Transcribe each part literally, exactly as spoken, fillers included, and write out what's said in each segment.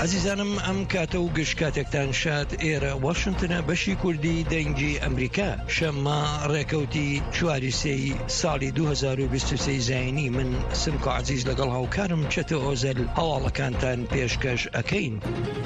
عزیزانم ئەم کاتە و گشت کاتێکتان شاد ئێرە واشنتنە بەشی کوردی دەنگی ئەمریکا شەممە ڕێکەوتی چواری سێی ساڵی دوو هەزار و بیست و سێ زاینی من سمکۆ عزیز لەگەڵ هاوکارم چەتە ئۆزەل هەواڵەکانتان پێشکەش ئەکەین.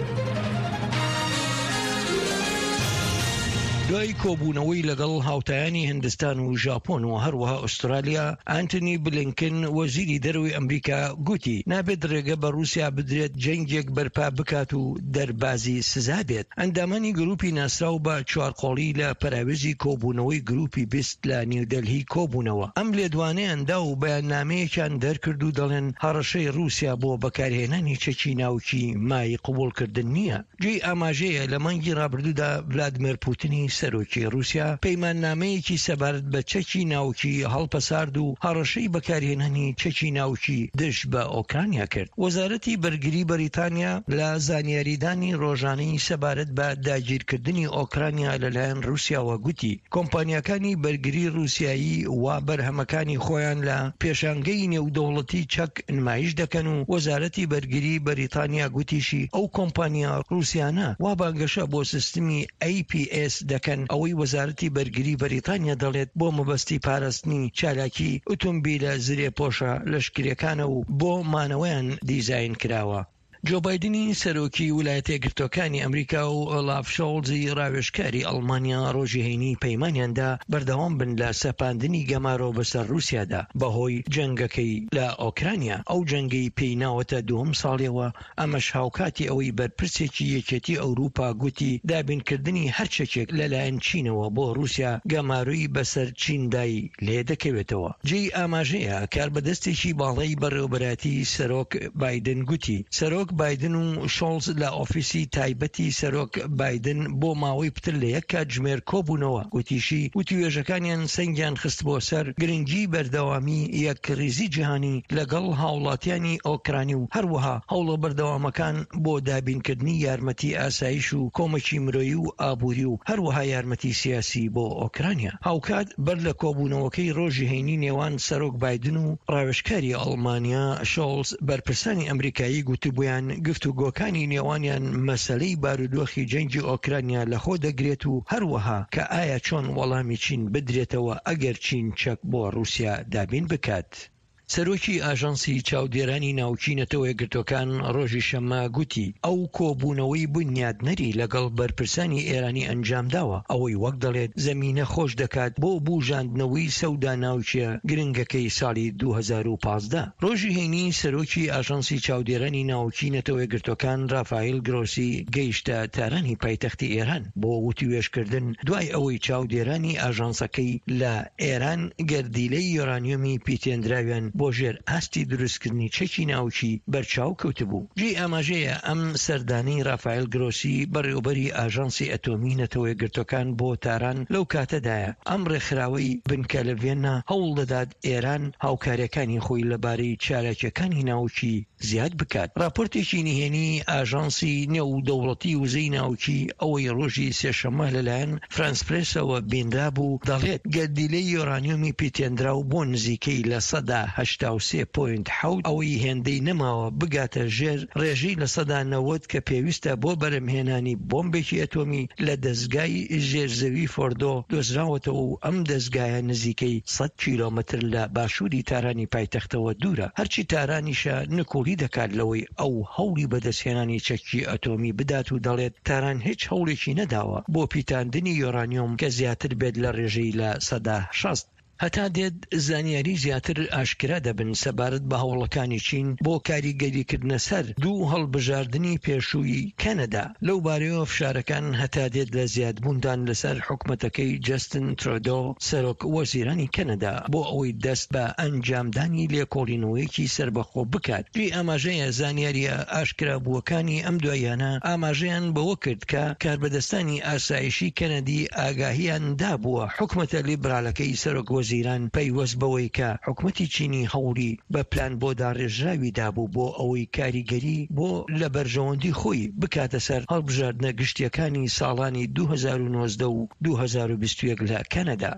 دوای کۆبوونەوەی لەگەڵ هاوتایانی هندستان و ژاپۆن و هەروەها ئوسترالیا، ئانتنی بلینکن وەزیری دەرەوەی ئەمریکا گوتی نابێت ڕێگە بە رووسیا بدرێت جەنگێک بەرپا بکات و دەربازی سزا بێت. ئەندامانی گروپی ناسراو بە چوارقۆڵی لە پەراوێزی کۆبوونەوەی گروپی بیست لە نیودەلهی کۆبوونەوە. ئەم لێدوانەیاندا و بەیاننامەیەکیان دەرکرد و دەڵێن هەڕەشەی رووسیا بۆ بەکارهێنانی چەکی ناوکی مای قبولکردن نییە. جێی ئاماژەیە لە مانگی ڕابردوودا ڤلادیمیر پوتینی سەرۆکی رووسیا پەیماننامەیەکی سەبارەت بە چەکی ناوکی هەڵپەسارد و هەڕەشەی بەکارهێنانی چەکی ناوکی دش بە ئۆکرانیا کرد. وەزارەتی بەرگری بەریتانیا لە زانیاریدانی ڕۆژانەی سەبارەت بە داگیرکردنی ئۆکرانیا لەلایەن رووسیاوە گوتی کۆمپانیاکانی بەرگری رووسیایی وا بەرهەمەکانی خۆیان لە پێشانگەی نێودەوڵەتی چەک نمایش دەکەن و وەزارەتی بەرگری بەریتانیا گوتیشی ئەو کۆمپانیا رووسیانە وا بانگەشە بۆ سیستمی ئەی پی ئێس دەکەن ئەوەی وەزارەتی بەرگری بەریتانیا دەڵێت بۆ مەبەستی پاراستنی چالاکی ئۆتۆمبیلە زرێپۆشە لەشکرەکانە و بۆ مانەوەیان دیزاین کراوە. جۆ بایدنی سەرۆکی ویلایەتە یەکگرتووەکانی ئەمریکا و ئۆلاف شۆڵزی ڕاوێژکاری ئەڵمانیا ڕۆژی هەینی پەیمانیاندا بەردەوام بن لە سەپاندنی گەمارۆ بەسەر رووسیادا بەهۆی جەنگەکەی لە ئۆکرانیا. ئەو جەنگەی پێی ناوەتە دووەم ساڵیەوە، ئەمەش هاوکاتی ئەوەی بەرپرسێکی یەکێتی ئەوروپا گوتی دابینکردنی هەرچەکێک لەلایەن چینەوە بۆ رووسیا گەماروی بەسەر چیندای لێ دەکەوێتەوە. جێی ئاماژەیە کاربەدەستێکی باڵای بەڕێوەبەراتی سەرۆک بایدن گوتی سەرۆک بایدن و شۆڵز لە ئۆفیسی تایبەتی سەرۆک بایدن بۆ ماوەی پتر لە یەک کاتژمێر کۆبوونەوە. گوتیشی وتیوێژەکانیان سەنگیان خست بۆ سەر گرنگی بەردەوامی یەکریزی جیهانی لەگەڵ هاوڵاتیانی ئۆکرانی و هەروەها هەوڵە بەردەوامەکان بۆ دابینکردنی یارمەتی ئاسایش و کۆمەکی مرۆیی و ئابووری و هەروەها یارمەتی سیاسی بۆ ئۆکرانیا. هاوکات بەر لە کۆبوونەوەکەی ڕۆژی هەینی نێوان سەرۆک بایدن و ڕاوێژکاری ئەڵمانیا شۆڵز بەرپرسانی ئەمریکایی گوتبوویان گفتوگۆکانی نێوانیان مەسەلەی بارودۆخی جەنگی ئۆکرانیا لەخۆ دەگرێت و هەروەها کە ئایا چۆن وەڵامی چین بدرێتەوە ئەگەر چین چەک بۆ رووسیا دابین بکات. سەرۆکی ئاژانسی چاودێرانی ناوچینەتەوە یەکگرتووەکان ڕۆژی شەممە گوتی ئەو کۆبوونەوەی بنیادنەری لەگەڵ بەرپرسانی ئێرانی ئەنجامداوە ئەوەی وەک دەڵێت زەمینە خۆش دەکات بۆ بوژاندنەوەی سەودا ناوچیە گرنگەکەی ساڵی دوو هەزار و پانزدە. ڕۆژی هەینی سەرۆکی ئاژانسی چاودێرانی ناوچینەتەوە یەکگرتووەکان ڕافایل گرۆسی گەیشتە تارانی پایتەختی ئێران بۆ وتیوێژکردن دوای ئەوەی چاودێرانی ئاژانسەکەی لە ئێران گەردیلەی یۆرانیۆمی پیتێنراویان بۆ ژێر ئاستی دروستکردنی چەکی ناوچی بەرچاو کەوتبوو. جێ ئاماژەیە ئەم سەردانەی ڕافایل گرۆسی بەڕێوەبەری ئاژانسی ئەتۆمی نەتەوە یەکگرتووەکان بۆ تاران لەو کاتەدایە ئەم ڕێکخراوەی بنکە لە ڤێننا هەوڵ دەدات ئێران هاوکاریەکانی خۆی لەبارەی چالاکیەکانی ناوچی زیاد بکات. راپۆرتێکی نهێنی ئاژانسی نێودەوڵەتی وزەی ناوچی ئەوەی ڕۆژی سێشەممە لەلایەن فرانس پرێسەوە بێنرا بوو دەڵێت گەردیلەی یۆرانیۆمی پیتێنراو بۆ نزیکەی لە سەدا هەشتا و سێ پۆینت حەوت ئەوەی هێندەی نەماوە بگاتە ژێر ڕێژەی لە سەدا نەوەت کە پێویستە بۆ بەرهەمهێنانی بۆمبێکی ئەتۆمی لە دەستگای ژێرزەوی فۆردۆ دۆزراوەتەوە و ئەم دەستگایە نزیکەی سەد کیلۆمەتر لە باشووری تارانی پایتەختەوە دوورە. هەرچی تارانیشە نکۆلی دەکات لەوەی ئەو هەوڵی بەدەستهێنانی چەکی ئەتۆمی بدات و دەڵێت تاران هیچ هەوڵێکی نەداوە بۆ پیتاندنی یۆرانیۆم کە زیاتر بێت لە ڕێژەی لە سەدا شەست. هەتا دێت زانیاری زیاتر ئاشکرا دەبن سەبارەت بە هەوڵەکانی چین بۆ کاریگەریکردنە سەر دوو هەڵبژاردننی پێشووی کەنەدا. لەو بارەیەوە فشارەکان هەتا دێت لە زیادبووندان لەسەر حکومەتەکەی جەستن ترۆدۆ سەرۆک وەزیرانی کەنەدا بۆ ئەوەی دەست بە ئەنجامدانی لێکۆڵینەوەیەکی سربەخۆ بکات. دوی ئاماژەیە زانیاریە ئاشکرابووەکانی ئەم دوایانە ئاماژەیان بەوە کرد کە کاربەدەستانی ئاسایشی کەنەدی ئاگاهیان دابووە حکومەتە لیبرالەکەی سەرۆک وەزیران پەیوەست بەوەی کە حکومەتی چینی هەوڵی بە پلان بۆ داڕێژراوی دابوو بۆ ئەوەی کاریگەری بۆ لە بەرژەوەندی خۆی بکاتە سەر هەڵبژاردنە گشتیەکانی ساڵانی دوو هەزار و نۆزدە و دوو هەزار و بیست و یەک لە کەنەدا.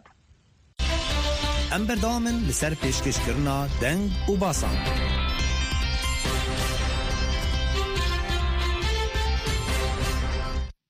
ئەم بەردەوامن لەسەر پێشکەشکردنا دەنگ و باسان.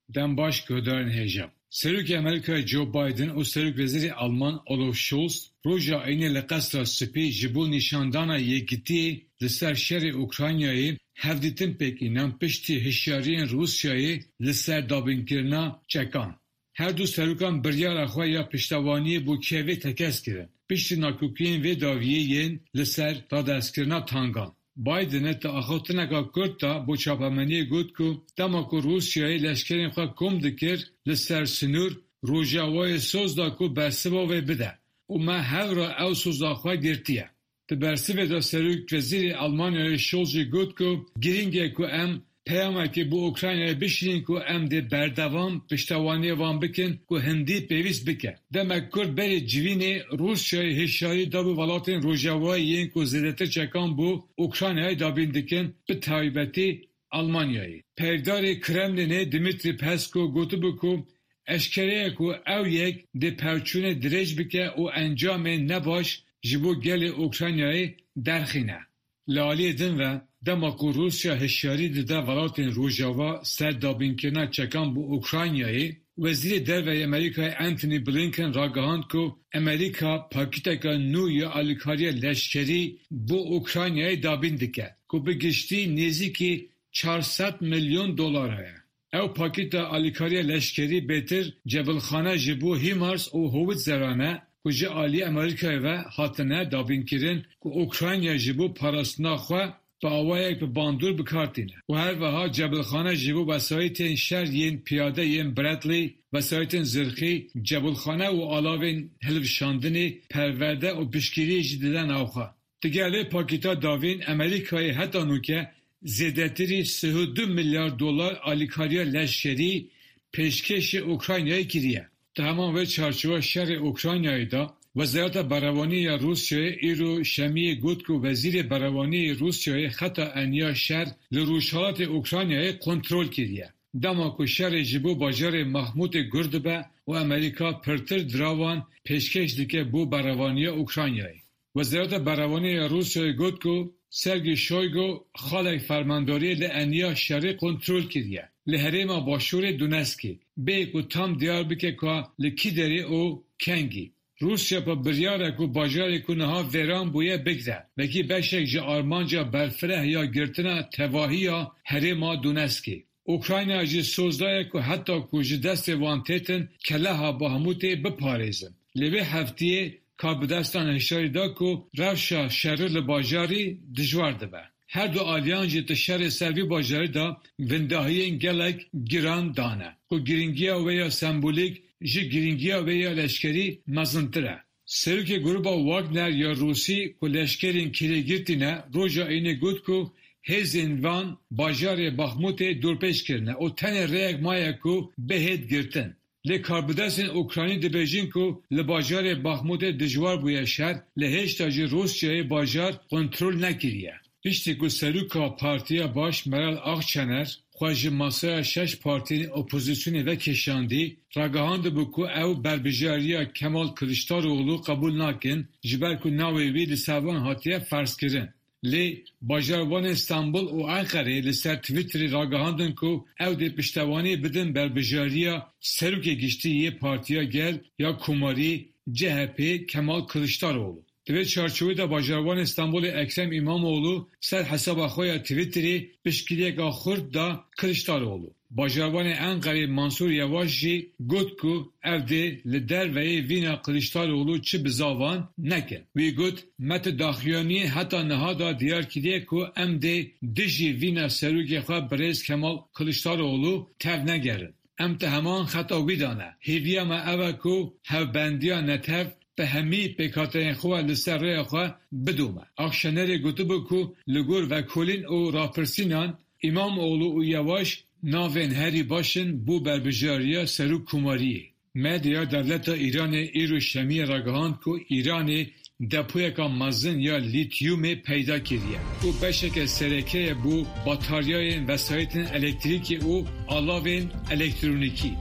dem baş guhdarên hêja. Serokê Amerîkayê Joe Biden û Serokvezîrê Alman Olaf Scholz roja aynê li qesra spî ji bo nîşandana yekitiyê li ser şerê Ukraynayê hevdîtin pêkînan piştî hişyariyên Rûsyayê li ser dabînkirina çekan. Her du serokan biryara xwe ya piştewaniyê bû Kievê tekez kirin. Piştî nakokiyên vê daviyê yên li ser radestkirina tangan. Bidenê te axaftineka Kurd da bo çapemeniyê got ku dema ku Rûsyayê leşkerên xwe kom dikir li ser sinûr rojavayê soz da ku bersiva wê bide û me hevra ew soza xwe girtiye. Di bersivê de Serokvezîrê Almanyayê Scholz jî got ku giring e ku em peyamekê bu Ukraynayê bişînin ku em dê berdevam piştewaniyê wan bikin ku hindî pêwîst bike. Demek Kurd berê civînê Rûsyayê hişyarî da bi welatên rojavayê yên ku zêdetir çekan bû Ukraynayê dabîn dikin bi taybetî Almanyayê. Peydarê Kremlinê Dmitry Peskov gotibû ku eşkereye ku ew yek dê perçûnê dirêj bike û encamên nebaş ji bo gelê Ukraynayê derxîne. Li aliyê din ve dema ku Rusya hişyarî dide welatên rojava ser dabînkirina çekan bû Ukraynayê, Wezîrê Derveyê Amerîkayê Antony Blinken ragihand ku Amerîka pakîteka nû ya alîkariya leşkerî bû Ukraynayê dabîn dike ku bi giştî nêzîkî çar sed milyon dolar heye. Ew pakîta alîkariya leşkerî bêtir cebilxane ji bo HIMARS û Howitzer e ku ji aliyê Amerîkayê ve hatine dabînkirin ku Ukrayna ji bo parastina xwe bi awayek bi bandor bikartîne û her wiha cebilxane ji bo wesayetên şer yên piyade yên Bradley, wesayetên zirxî, cebilxane û alavên hilweşandinê perwerde û piştgiriyê jî dide navxwe. Digelê pakîta davên Amerîkayê heta nûke zêdetirî sih û du milyar dolar alîkariya leşkerî pêşkêşê Ukraynayê kiriye. Di heman vê çarçova şerê Ukraynayê da Wezareta Berevanî ya Rûsyayê îro şemiyê got ku Wezîrê Berevanî Rûsyayê xeta eniya şer li rûjhilatê Ukraynayê kontrol kiriye. Dema ku şerê ji bo bajarê Mahmûdê gur dibe û Amerîka pirtir dirawan pêşkêş dike bo berevaniya Ukraynayê. Wezareta Berevanî ya Rûsyayê got ku Sergey Shoigu xalek fermandariyê li eniya şerê kontrol kiriye. Li herêma başûrê Donetskê bê ku tam diyar bike ku li Kîderê û Kengî Rusya pe biryare ku bajarê ku niha vêran bûye bigre. Vekî beşek ji armanca berfireh ya girtina tevahiya herêma Donetskê. Ukrayna jî sozdaye ku heta ku ji destê wan têtin keleha Bahmûtê biparêzin. Li vê heftiyê Kabidestan hişyarî da ku rewşa şerê li bajarî dijwar dibe. Her du aliyan jî ti şerê ser vî bajarî da windahiyên gelek giran dane. Ku giringiya wê ya sembolîk ji giringiya wê ya leşkerî mezintir e. Serokê grupa Wagner ya Rûsî ku leşkerên kirê girtîne roja aynê got ku hêzên van bajarê Bahmûtê dorpêç kirine û tenê rêyek maye ku bihêt girtin. Lê karbidestên Ukraynî dibêjin ku li bajarê Bahmûtê dijwar bûye şer, li hêşta jî Rûsyayê bajar kontrol nekiriye. Piştî ku Seroka Partiya Baş Meral Akşener xwe ji masaya şeş partiyên opozisyonê vekişandî, ragihandibû ku ew berbijariya Kemal Kılıçdaroğlu qebûl nakin ji ber ku navê wî li ser wan hatiye ferzkirin. Lê bajarwanên Stenbul û Enqerê li ser Twitterê ragihandin ku ew dê piştewanî bidin berbijariya serokê giştî yê Partiya Gel ya Komarî C H P Kemal Kılıçdaroğlu. Di vê çarçovê de bajarwanê Stenbolê Ekrem İmamoğlu ser hesaba xwe ya Twitterê piştgiriyeka xurt da Kılıçdaroğlu. Bajarwanê Enqerê Mansur Yavaş jî got ku ev dê li derveyê vîna Kılıçdaroğlu çi bizavan nekin. Wî got me ti daxuyaniyê heta niha da diyar kiriye ku em dê dijî vîna serokê xwe Birêz Kemal Kılıçdaroğlu tev negerin. Em ti heman xeta wî dane. Hêviya me ev e ku hevbendiya netev به همی پیکاتین خواه لسر ره خواه بدومه. اکشنری گوتو بکو لگور و کلین او راپرسینان امام اولو و یواش ناوین هری باشن بو بربجاریا سرو کماریه. مدیا دولت ایران ایرو شمی راگهاند که ایران دپوی که مزن یا لیتیوم پیدا کردیه. او بشه که سرکه بو باتاریای وسایت الکتریکی و علاوه الکترونیکی.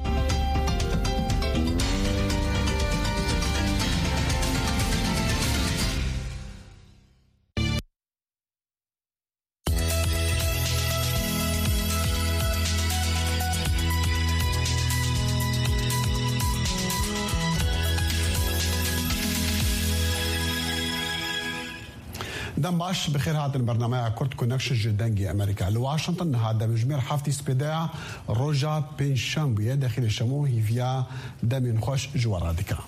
دم باش بخير هذا البرنامج كرت كونكشن جدنجي أمريكا لواشنطن هذا بجمير حفتي سبيداع روجا بينشامبيا داخل الشموه فيا دم خوش جواراديكا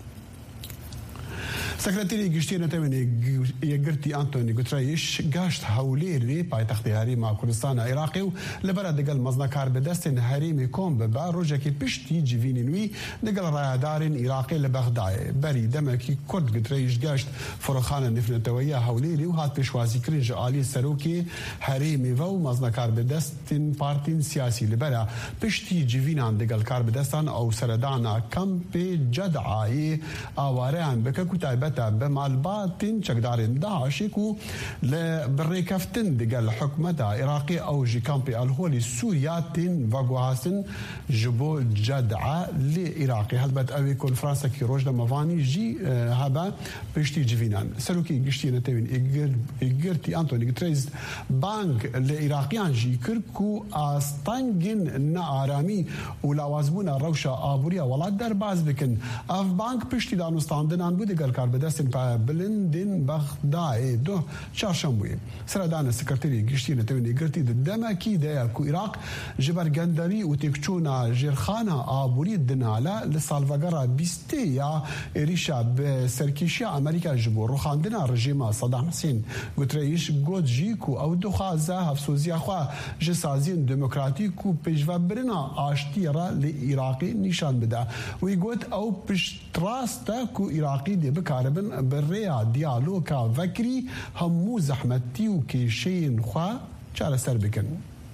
سكرتيري گشتی نتوانی یگرتی آنتونی گوترایش گشت هولیری پایتخت هریما کردستان عراقی و لبرا دگل مزنکار به دست هریمی کم به با روزی که پشتی جوینینوی دگل رایدارین عراقی لبغداد بری دمکی کرد گوترایش گشت فروخانه نفنتویه هولیری و هات پیشوازی کرنج عالی سروکی هریمی و مزنکار به دست پارتین سیاسی لبرا پشتی جوینان دگل کار به دستان او سردانا کمپ جدعای آواران بکه کتابت بمالباتين شقدارين داعشيكو لبريكفتن دقال حكمتها عراقي او جي كامبي الهولي سورياتين فاقوهاسن جبو جدعة لعراقي هلبت اوي كون فرنسا كي روجنا مفاني جي هابا بشتي جفينان سلوكي قشتي نتوين اقرتي انتوني قتريز بانك لعراقيان جي كركو استنجن نارامي ولاوازبونا روشا ابوريا ولا در باز بكن اف بانك بشتي دانوستاندنان بودي قال كار بدستن با بلندن بغداد دو چهارشنبه سردان سکرتری گشتی نتوینی گرتی دمکی ده کو عراق جبر گندری و تکچونا جرخانه آبوری دنالا لسالفاگرا بیستیا ریشا به سرکیشی امریکا جبو روخاندنا رژیم صدام حسین گوتریش گودجی کو او دخازه هفسوزی خوا جسازین دموکراتیک و پیشوا برنا آشتی را لعراقی نشان بده و یگوت او پشتراستا کو عراقی دی بکاربن بریا دیالوگا وکری همو زحمتی و کشین خوا چاره سر بکن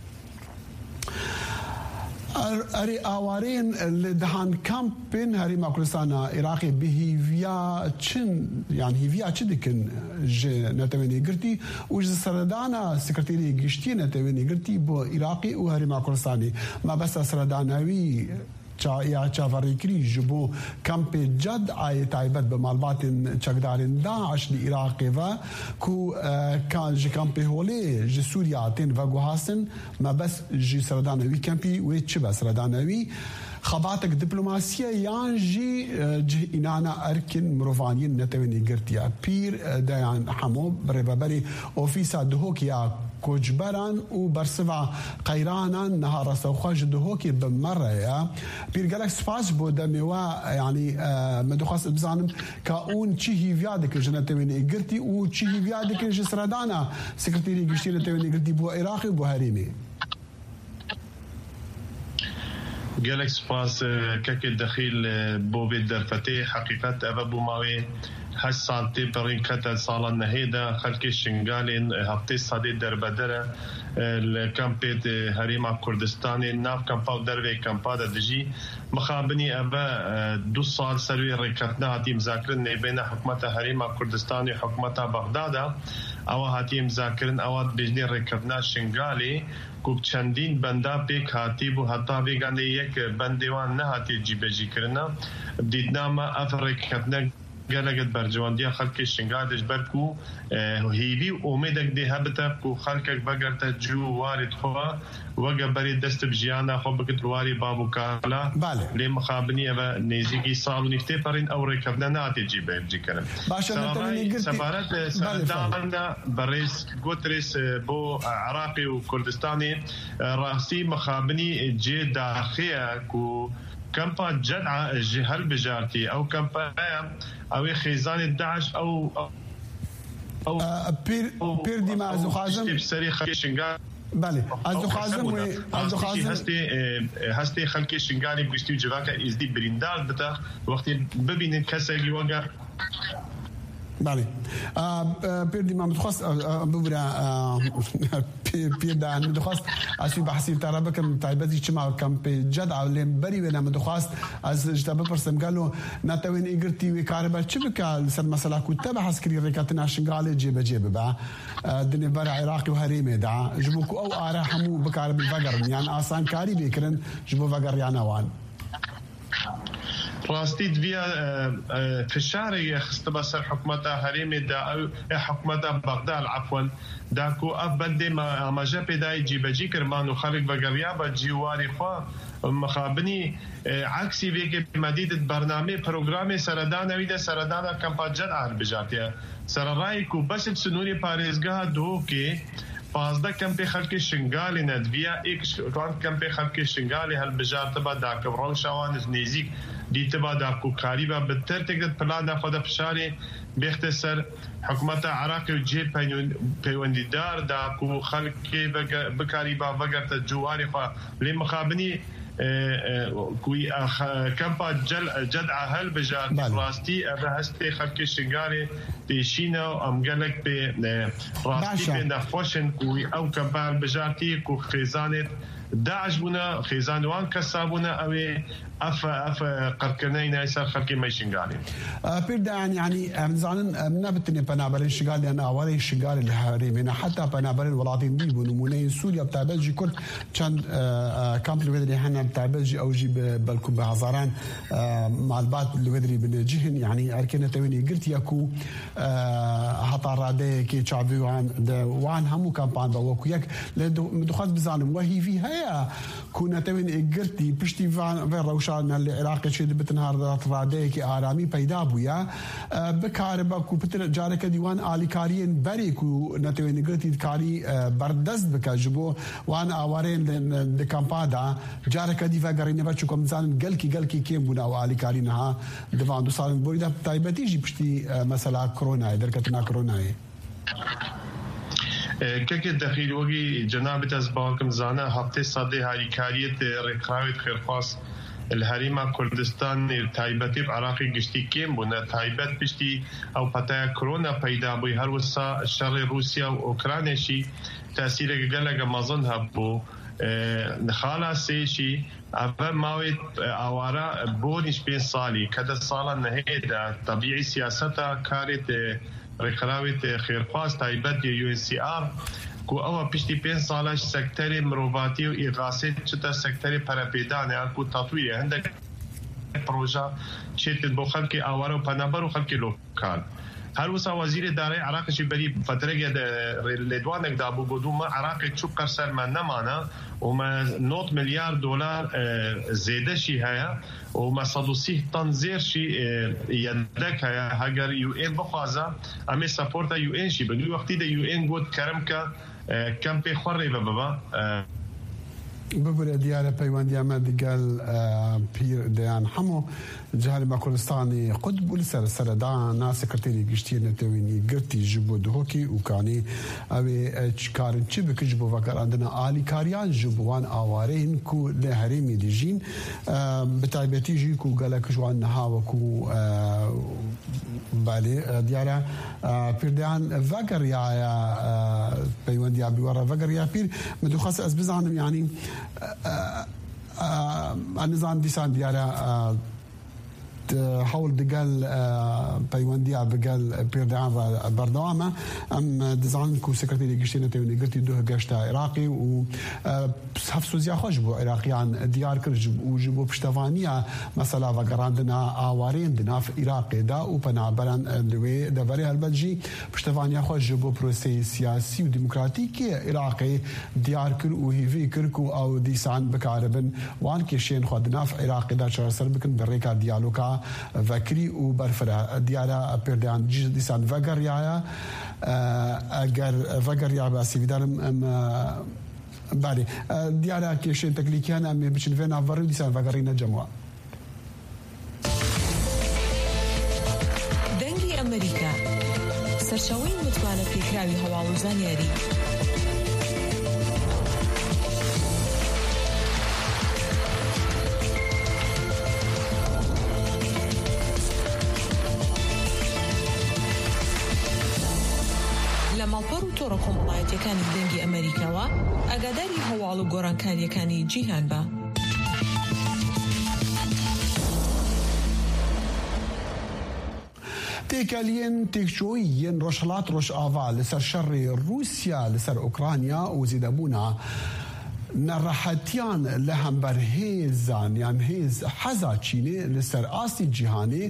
اري اوارين لدهان كامبين هري ماكرستان عراقي بهيفيا تشن يعني هيفيا تشدكن نتويني قرتي وج سردانا سكرتيري قشتي نتويني قرتي بو عراقي وهري ماكرستاني ما بس سرداناوي یا چاوریکری جبو کمپ جد آی تایبت به مالبات چقدارن داعش لعراق و کو کان ج کمپ هولی ج سوریاتن و گوهاسن ما بس ج سردانوی کمپی و چه بس سردانوی خباتك دبلوماسية يانجي جه إنانا أركن مروفانيين نتويني قرتيا بير ديان حمو بريبابري أوفيسا دهوكيا كوجبران وبرسفا قيرانا نهار سوخاج دهوكي بمرة يا بير قالك سباس بو دميوا يعني مدوخاس بزانم كاون تشي هيفيادك جنتويني قرتي و تشي هيفيادك جسردانا سكرتيري قشتي نتويني قرتي بو عراقي وبو هريمي جالك سباس كك الدخيل بو بيت درفتي حقيقة أبو ماوي هش سالتي برين كتل صالة نهيدا خلق الشنغالين هفتي صدي دربدرة الكامبيت هريما كردستاني ناف كامباو دروي كامبادا دجي مخابني أبا دو صال سروي ركتنا هاتي مذاكرن بين حكومة هريما كردستاني وحكومة بغداد أو هاتي مذاكرن أو بجني ركتنا شنغالي کوب چندین بنده پیک هاتی بو حتی ویگانه یک بندیوان نه هاتی جیبجی کرنا دیدنامه افریقیتنه گلگت برجواندی خلک شنگادش برکو هیوی امیدک دی هبتا کو خلکک بگرت جو وارد خوا وگه بری دست بجیانا خو بکت رواری بابو کالا لی مخابنی و نیزیگی سالو نفته پرین او رکبنا ناتی جیبه بجی کرن سفارت سردان بریس گوتریس بو عراقی و کردستانی راسی مخابنی جی داخیه کو كمبا جدعة جهل بجارتي أو كمبا أو خيزان الداعش أو أو بير بير دي مع زخازم بسري خشنجا بله الزخازم و الزخازم هستي هستي خلكي شنجاني بقشتي جواكا إزدي بريندار بتا وقت ببين كسر وقع بله بير دي ما متخص ببرا بير دا متخص اسي بحثي ترى بكم تايبتي چما كم جد علم بري ولا متخص از جتاب برسم قالوا ناتوين ايغرتي وكاربا چبكا سر مساله كنت بحث كري ركاتنا شنغال جيب جيب با دني بر عراقي وهريمه دا جبوكو او ارا حمو بكارب الفقر يعني اسان كاري بكرن جبو فقر يعني وان راستي دفيا فشاري اختباسر حكومتها هريمي دا او حكومتها بغداد عفوا داكو اف بندي ما ما جا بيداي جيبجي كرمان وخارج بغريابا جيواري خوا مخابني عكسي بيك مديد برنامج برنامج سردان ويدا سردان كامبا جد عن بجاتيا سررايكو بس سنوري باريزغا دوكي فازدا كم بي خلق شنغالي ندفيا ايش كم بي خلق شنغالي هالبجار تبا داك برو شوان نيزيك دي تبا داكو قريبا بتر تقدر بلان خد بشاري بيختصر حكومة العراق وجه بيوندار داكو خلق بكاريبا وقت الجواري فلمخابني كوي كمبا جل جدع هل بجار راستي بهستي خلق الشنغالي تيشينا ام قالك ب راستي بنفوشن كوي او كمبا بجارتي كو خزانه داعش بنا خزانوان كسابونا اوي اف اف قركنين يسار خلقي ما يشنغالي بيردا يعني مزعلن منابتني بنابرين شغالي انا اوري شغالي الحريمين حتى بنابرين ولاتين دي بنمونه سوريا بتاع بلجي كل كان كامب الودري حنا بتاع بلجي او جي بالكم بهزاران مع البات الودري بالجهن يعني اركنه تويني قلت ياكو هطارادي كي تشافي وان وان همو كامبان دوكو ياك مدخل بزعلن وهي فيها كنا تويني قلتي بشتي فان روشان العراقي شيء بتنهار راديك آرامي پیدا بویا بکاربا کو پتر جارك ديوان آلی کارین بری کو نتوی نگرتی کاری بردست بک جبو وان آوارين د کمپادا جارك دي فقرين بچو کم زان گلکی گلکی کیم بنا آلی کارینها دوان دو سال بویدا تایبتی جی پشتی مثلا کرونا درکتنا کرونا كيك الدخيل وقي جنابة أزبالكم زانا هفتة صدي هاي كارية رقاوة خيرخاص الهريمة كردستان تايبتي بعراقي قشتي كيم بنا تايبت بشتي أو بتاع كورونا بيدا بي هروسا شر روسيا وأوكرانيا شي تأثير قلق مظنها بو نخالا سيشي أفا ماويت أوارا بونيش بين صالي كذا صالا نهيدا طبيعي سياستها كارت رقراوة خيرخواص تايبت يو ان سي ار كو أوا بيشتي بين صالح سكتري مروفاتي وإغاثة شتا سكتري بارابيدان يعني كو تطوير عندك بروجا شيت بخلكي أوارا وبنابر وخلكي لوكال هل وصا وزير داري عراق شي بري فترة جد لدوانك دابو قدوم عراق شو قرصر ما نمانا وما نوت مليار دولار زيادة شي هيا وما صدوسيه تنظير شي يدك هيا هاجر يو ان بخازا أمي سابورتا يو ان شي بدو وقتي دا يو ان قد كرمكا كم بي خوري بابا ببر ديار بيواندي أحمد قال بير ديان حمو جهل ما كردستاني قد بولسر سردان ناس كرتيري قشتي نتويني قرتي جبو دهوكي وكاني أبي كارن تشبه كجبو فكر عندنا آلي كاريان جبوان آوارين كو لهريمي ديجين بتايبتي جي كو قالك جوان نهاوة كو بالي ديارة بير ديان فكر يا بيواندي أبي ورا فكر يا بير مدو خاص أسبزانم يعني النظام ديسان ديارة حول دقال بيوانديا بقال بيردان بردوامة أم دزعان كو سكرتيري قشتين تيوني قلتي دوه قشتا عراقي و حفصو زيا خوش بو عراقيان ديار كرجب وجبو بشتفانيا مثلا وقراندنا آوارين دنا في عراقي دا و بنابران دوي دبري هالبجي بشتفانيا خوش جبو بروسي سياسي و ديمقراطيكي عراقي ديار كر و هيفي كركو أو ديسان بكاربن وان كيشين خودنا في عراقي دا شرسر بكن بريكا ديالوكا فكري وبرفرة ديارة بيردان جيش ديسان فقر يايا أجر فقر يا باسي بدارم بالي ديارة كيشين تكليكيان أم بيشن فينا فرو ديسان فقرين الجموع دنجي أمريكا سرشوين متوانا في كراوي هوا وزانياري مالپەڕ و تۆڕە کۆمەڵایەتیەکانی دەنگی ئەمریکاوە ئاگاداری هەواڵ و گۆڕانکاریەکانی جیهان بە. تێکەلین تێکچۆیین ڕۆژهەڵات ڕۆژئاوا لەسەر شەڕی رووسیا لەسەر ئوکرانیا و زیندەبوونا نراحتیان لهم بر هیزان یان هیز حزا چینی لسر آسی جهانی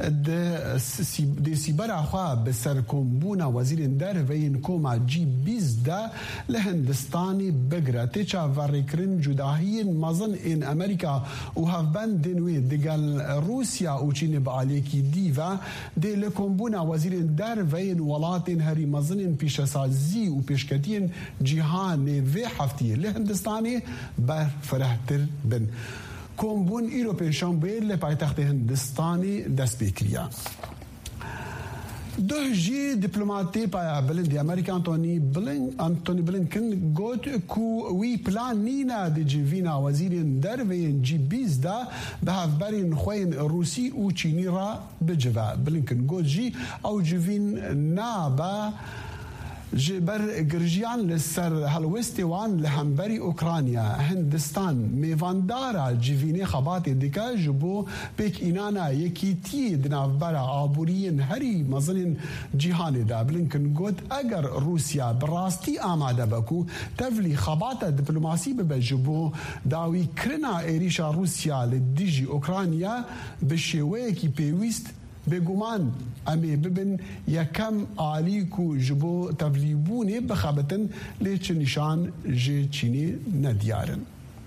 ده سیبر آخوا بسر کمبونا وزیر در و این کوما جی بیزده لهندستانی بگرته چا ورکرن جداهی مزن این امریکا و هفبند دنوی دگل روسیا و چین بعالیکی دیوه ده لکمبونا وزیر در و این ولات هری مزن پیشسازی و پیشکتین جهانی و هفتی لهندستان بر فرحتر بن کمبون ایرو پیشان بیل لپایتخت هندستانی دست بکریا دو جی دیپلماتی پایا بلند امریکا انتونی بلن انتونی بلنکن گوت کو وی پلان نینا دی جیوینا وزیر در و جی بیزده به هفبرین خوین روسی و چینی را بجوا بلنکن گوت جی او جیوین نابا جبر گرجیان لسر هلوستی وان لهمبری اوکرانیا هندستان میواندارا جیوینی خبات دیکا جبو پیک اینانا یکی تی دنافبرا آبورین هری مزنین جیهانی دا بلنکن گود اگر روسیا براستی آماده بکو تفلی خبات دیپلوماسی ببه جبو داوی کرنا ایریشا روسیا لدیجی اوکرانیا بشیوه کی پیویست بگومان امی ببن یکم آلی کو جبو تبلیبونی بخابتن لیچ نشان جی چینی ندیارن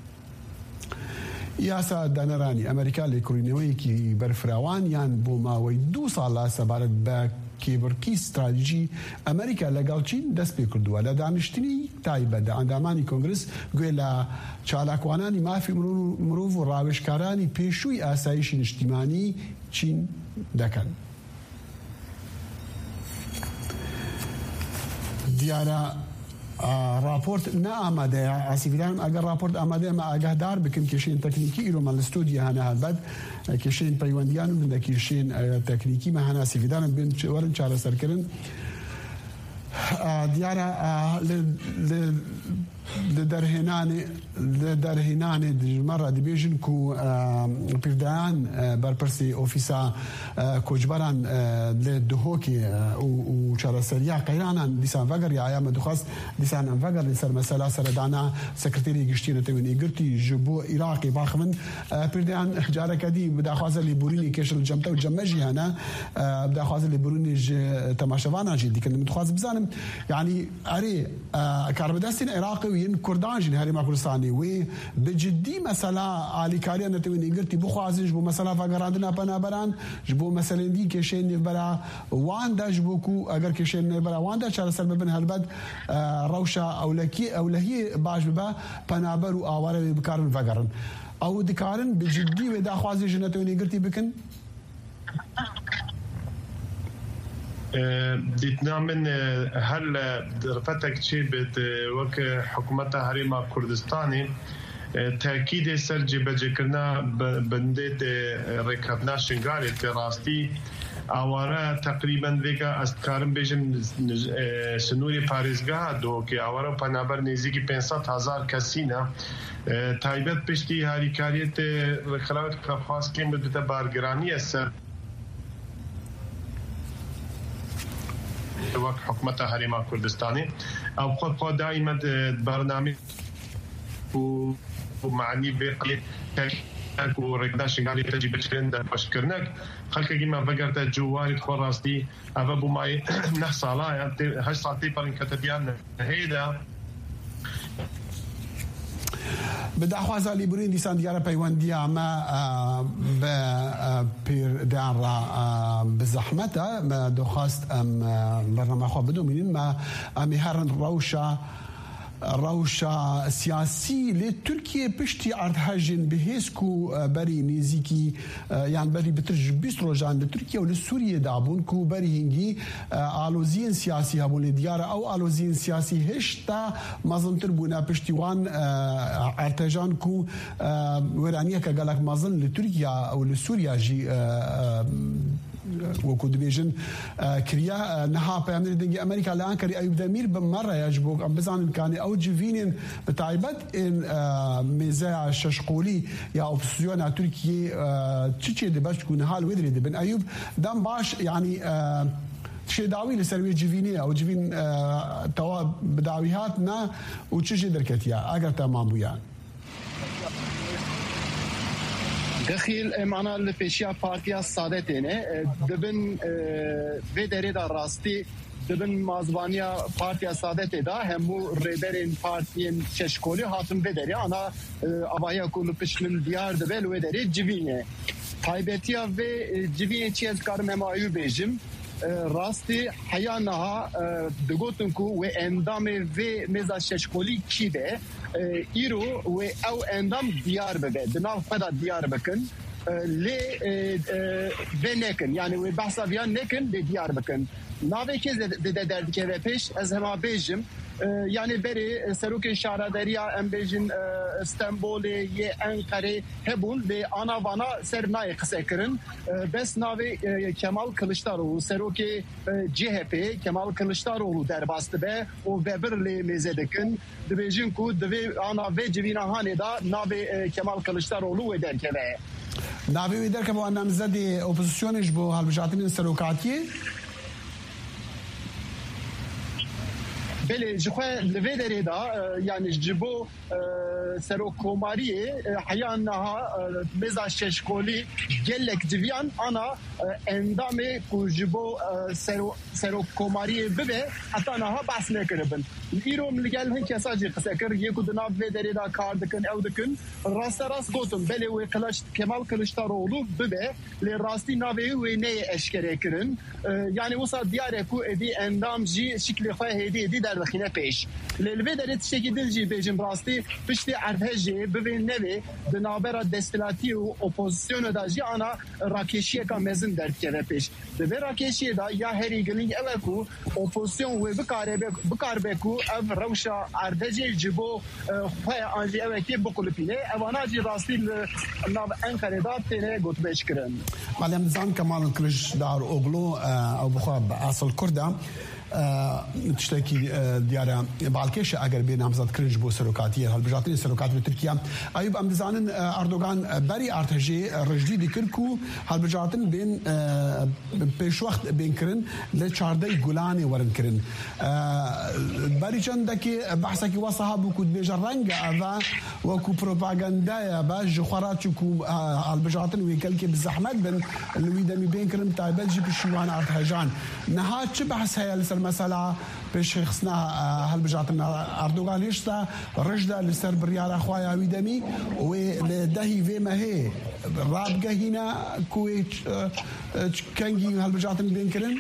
یاسا دانرانی امریکا لیکورینوی کی برفراوان یان بوماوی دو سالا سبارت با کیبرکی استراتیجی امریکا لگل چین دست بکردوه لدانشتنی تایبه دا اندامانی کنگرس گویلا چالاکوانانی مافی مروف و راوشکارانی پیشوی آسایش اجتماعی چین دکن دیارا راپورت نه آماده اسیفیدان اگر راپورت آماده ما آگاه دار بکن کشین تکنیکی ایرو مال استودیو هنه بعد کشین پیوندیان من کشین تکنیکی ما هنه اسیفیدان بین ورن چاره سر کردن دیارا ل لدرهنانه لدرهنانه مرة دبيجن كو بيردان بربرسي أوفيسا كوجبران لدهوكي وشارسريا قيرانا ديسان فقر يا أيام دخاس ديسان فقر لسر مسألة سردانا سكرتيري قشتينة توني قرتي جبو إراقي باخمن بيردان حجارة كدي بدا خوازة اللي بوريني كيش الجمتة وجمجي هنا بدا خوازة اللي بوريني تماشفانا جي دي كنت متخواز بزانم يعني أري كاربداستين عراقي ين كردان جن هري ما كردستاني وي بجدي مسألة على كاريا نتويني قلتي بخوازن جبو مسألة فقرادنا بنابران جبو مسألة دي كشين نبرا واندا جبوكو اگر كشين نبرا واندا شار سر ببن هالبد روشا اولكي اولهي باش ببا بنابر و آواره بكارن فقرن او دكارن بجدي ودا خوازن جن نتويني قلتي بكن دیتنا من هل رفتك شيء بد وك حكومتها هريما كردستاني تأكيد سرجي بجكرنا بندت ركبنا شنغاري تراستي آوارا تقریبا ویگا استکارم بیشم سنوری پاریزگاه دو که آوارا پنابر نزدیکی پانصد هزار کسی نه تایبت پشتی هریکاریت خلاوت خواست کم بده بارگرانی است وقت حكومتها هريما كردستاني او خود خود دائما برنامج ومعني بقليل تاك ورقداش قال تجي بتشكرن بشكرنك خلك كيما فقرت جواري خراستي ابو ماي نحصالا هاش صاتي برين كتبيان هيدا بدأ خوازا ليبرين دي سانديارا بيوانديا ما ب بير دارا بزحمتها ما دخاست ام برنامج خو بدو منين ما ام هرن روشا روشا سياسي لتركيا بشتي عرض هاجن بهيسكو بري نيزيكي يعني بري بترج بيستروجان لتركيا ولسوريا دابون كو بري هنجي آلوزين سياسي هابون ديارة او آلوزين سياسي هشتا مازن تربونا بشتي وان ارتجان كو ورانيا كقالك مازن لتركيا او لسوريا جي وكود بيجن كريا نها بيعمل دنجي أمريكا الآن كري أيوب دمير بمرة يجبوك أم بزعن كان أو جيفين بتعبت إن مزاع ششقولي يا أوبسيون تركيا تشي دبش تكون حال ودري دبن أيوب دم باش يعني شي داوي لسروي جيفينيه او جيفين توا بداويات نا وتشي دركتيا اگر تمام بيان دخيل معنا الفيشيا بارتيا سادتينه دبن فيدري دا راستي دبن مازبانيا بارتيا سادته دا همو ريبرين بارتيين چشكولي هاتم فيدري انا ابايا كل بشمن ديار دبل ويدري جيفينه تايبتيا و جيفينه چيز كارم هم ايو بيجم راستی حیانها دگوتن کو و اندام و مزا ششکولی کی به ایرو و او اندام دیار ببه دناو خدا دیار بکن لی و نکن یعنی و بحثا بیان نکن لی دیار بکن ناوی که ده درد که و پیش از همه بیجم yani beri Serok Şaradariya embejin İstanbul'e ye Ankara hebun ve ana vana sernay kısekirin bes navi Kemal Kılıçdaroğlu Serok C H P Kemal Kılıçdaroğlu derbastı be o Weberli mezedekin dibejin ku divi ana ve civina haneda navi Kemal Kılıçdaroğlu ve derkeve navi ve derke bu anlamda de opozisyoniş bu halbijatinin serokatiye بله جخواه لویدری دا یعنی جبو سروکوماریه حیانها مزا ششکولی گلک جویان انا اندامه کو جبو سروکوماریه ببه حتی نها بحث نکربن ایرو ملگل هن کسا جی قسکر یکو دناب ویدری دا کار دکن او دکن راست راست گوتم بله وی Kemal Kılıçdaroğlu bebe لی راستی ناوی وی نه اشکره کرن یعنی وصا دیاره کو ادی اندامجی شکل خواه هدی ادی در دخینه پیش لیلوی دارید شکی دلجی بیجم راستی پشتی ارتجی ببین نوی دنابرا دستلاتی و اپوزیسیون دا جی آنا راکشیه کا مزن درد که پیش دوی راکشیه دا یا هری گلینگ اوه کو اپوزیسیون وی بکار بکو او روشا ارتجی جبو خواه آنجی اوه که بقلپینه اوانا جی راستی ناو انکره دا تینه گوت بیش کرن معلم زان کمال Kılıçdaroğlu او بخواب اصل کرده تشتكي ديارة بالكيش اگر بين نامزد كرنج بو سروكاتيه هالبجاتين سروكات بتركيا ايوب ام دزانن اردوغان بري ارتجي رجدي دكركو هالبجاتين بين بيش وقت بين كرن لچاردي غولاني ورن كرن بري چندكي بحثكي وصحابو كود بيجرنج اذا وكو بروباغندا باج خراتكو هالبجاتين ويكلكي بزحمت بن الويدمي بين كرن تايبلجي بشوان ارتجان نهات بحث هي المسألة بش خصنا هالبجاتنا أردوغان يشتا رجدا لسر بريار أخويا ويدمي ولدهي في ما هي رابقة هنا كوي كانجي هالبجاتنا بينكرن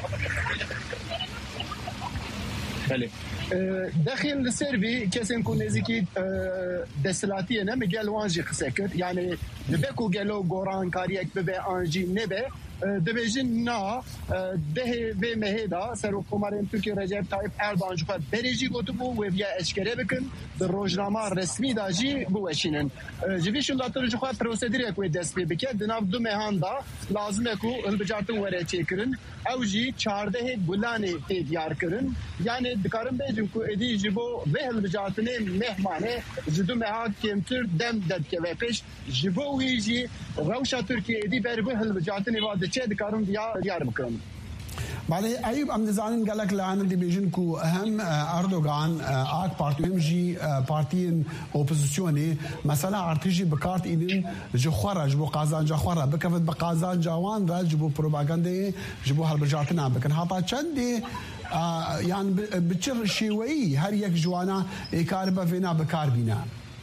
بله داخل السيرفي كسن كون نزيكي دستلاتيه نمي قال وانجي خسكر يعني دبكو قالو غوران كاريك ببي انجي نبي دبیجن نا ده به مهدا سروکومارین ترکیه رجب طایب اردوغان جوکات بریجی گوتو بو و بیا اشکره بکن در روزنامه رسمی داجی بو وشینن جویشون داتر جوکات پروسیدری کوی دست پی بکه دناف دو مهان دا لازمه کو البجارتون وره چیکرن او جی چارده گلانی تیدیار کرن یعنی دکارن بیجن کو ادی جبو و البجارتنه مهمانه جدو مها کمتر دم دد که و پیش جبو ویجی روشا ترکیه ادی بر و البجارتنه واد چه دکارم دیا دیار بکن بعد ايوب ام نزانن قالك لان دي بيجن كو اهم اردوغان اك بارتي ام جي بارتين اوبوزيسيوني مثلا ارتجي بكارت ايدن جو خرج بو قازان جا خرا بكفت بقازان جوان راج بو بروباغندا جبو هالبجاتنا بكن هاتا چندي يعني بتشر شيوي هر يك جوانا كاربا فينا بكاربينا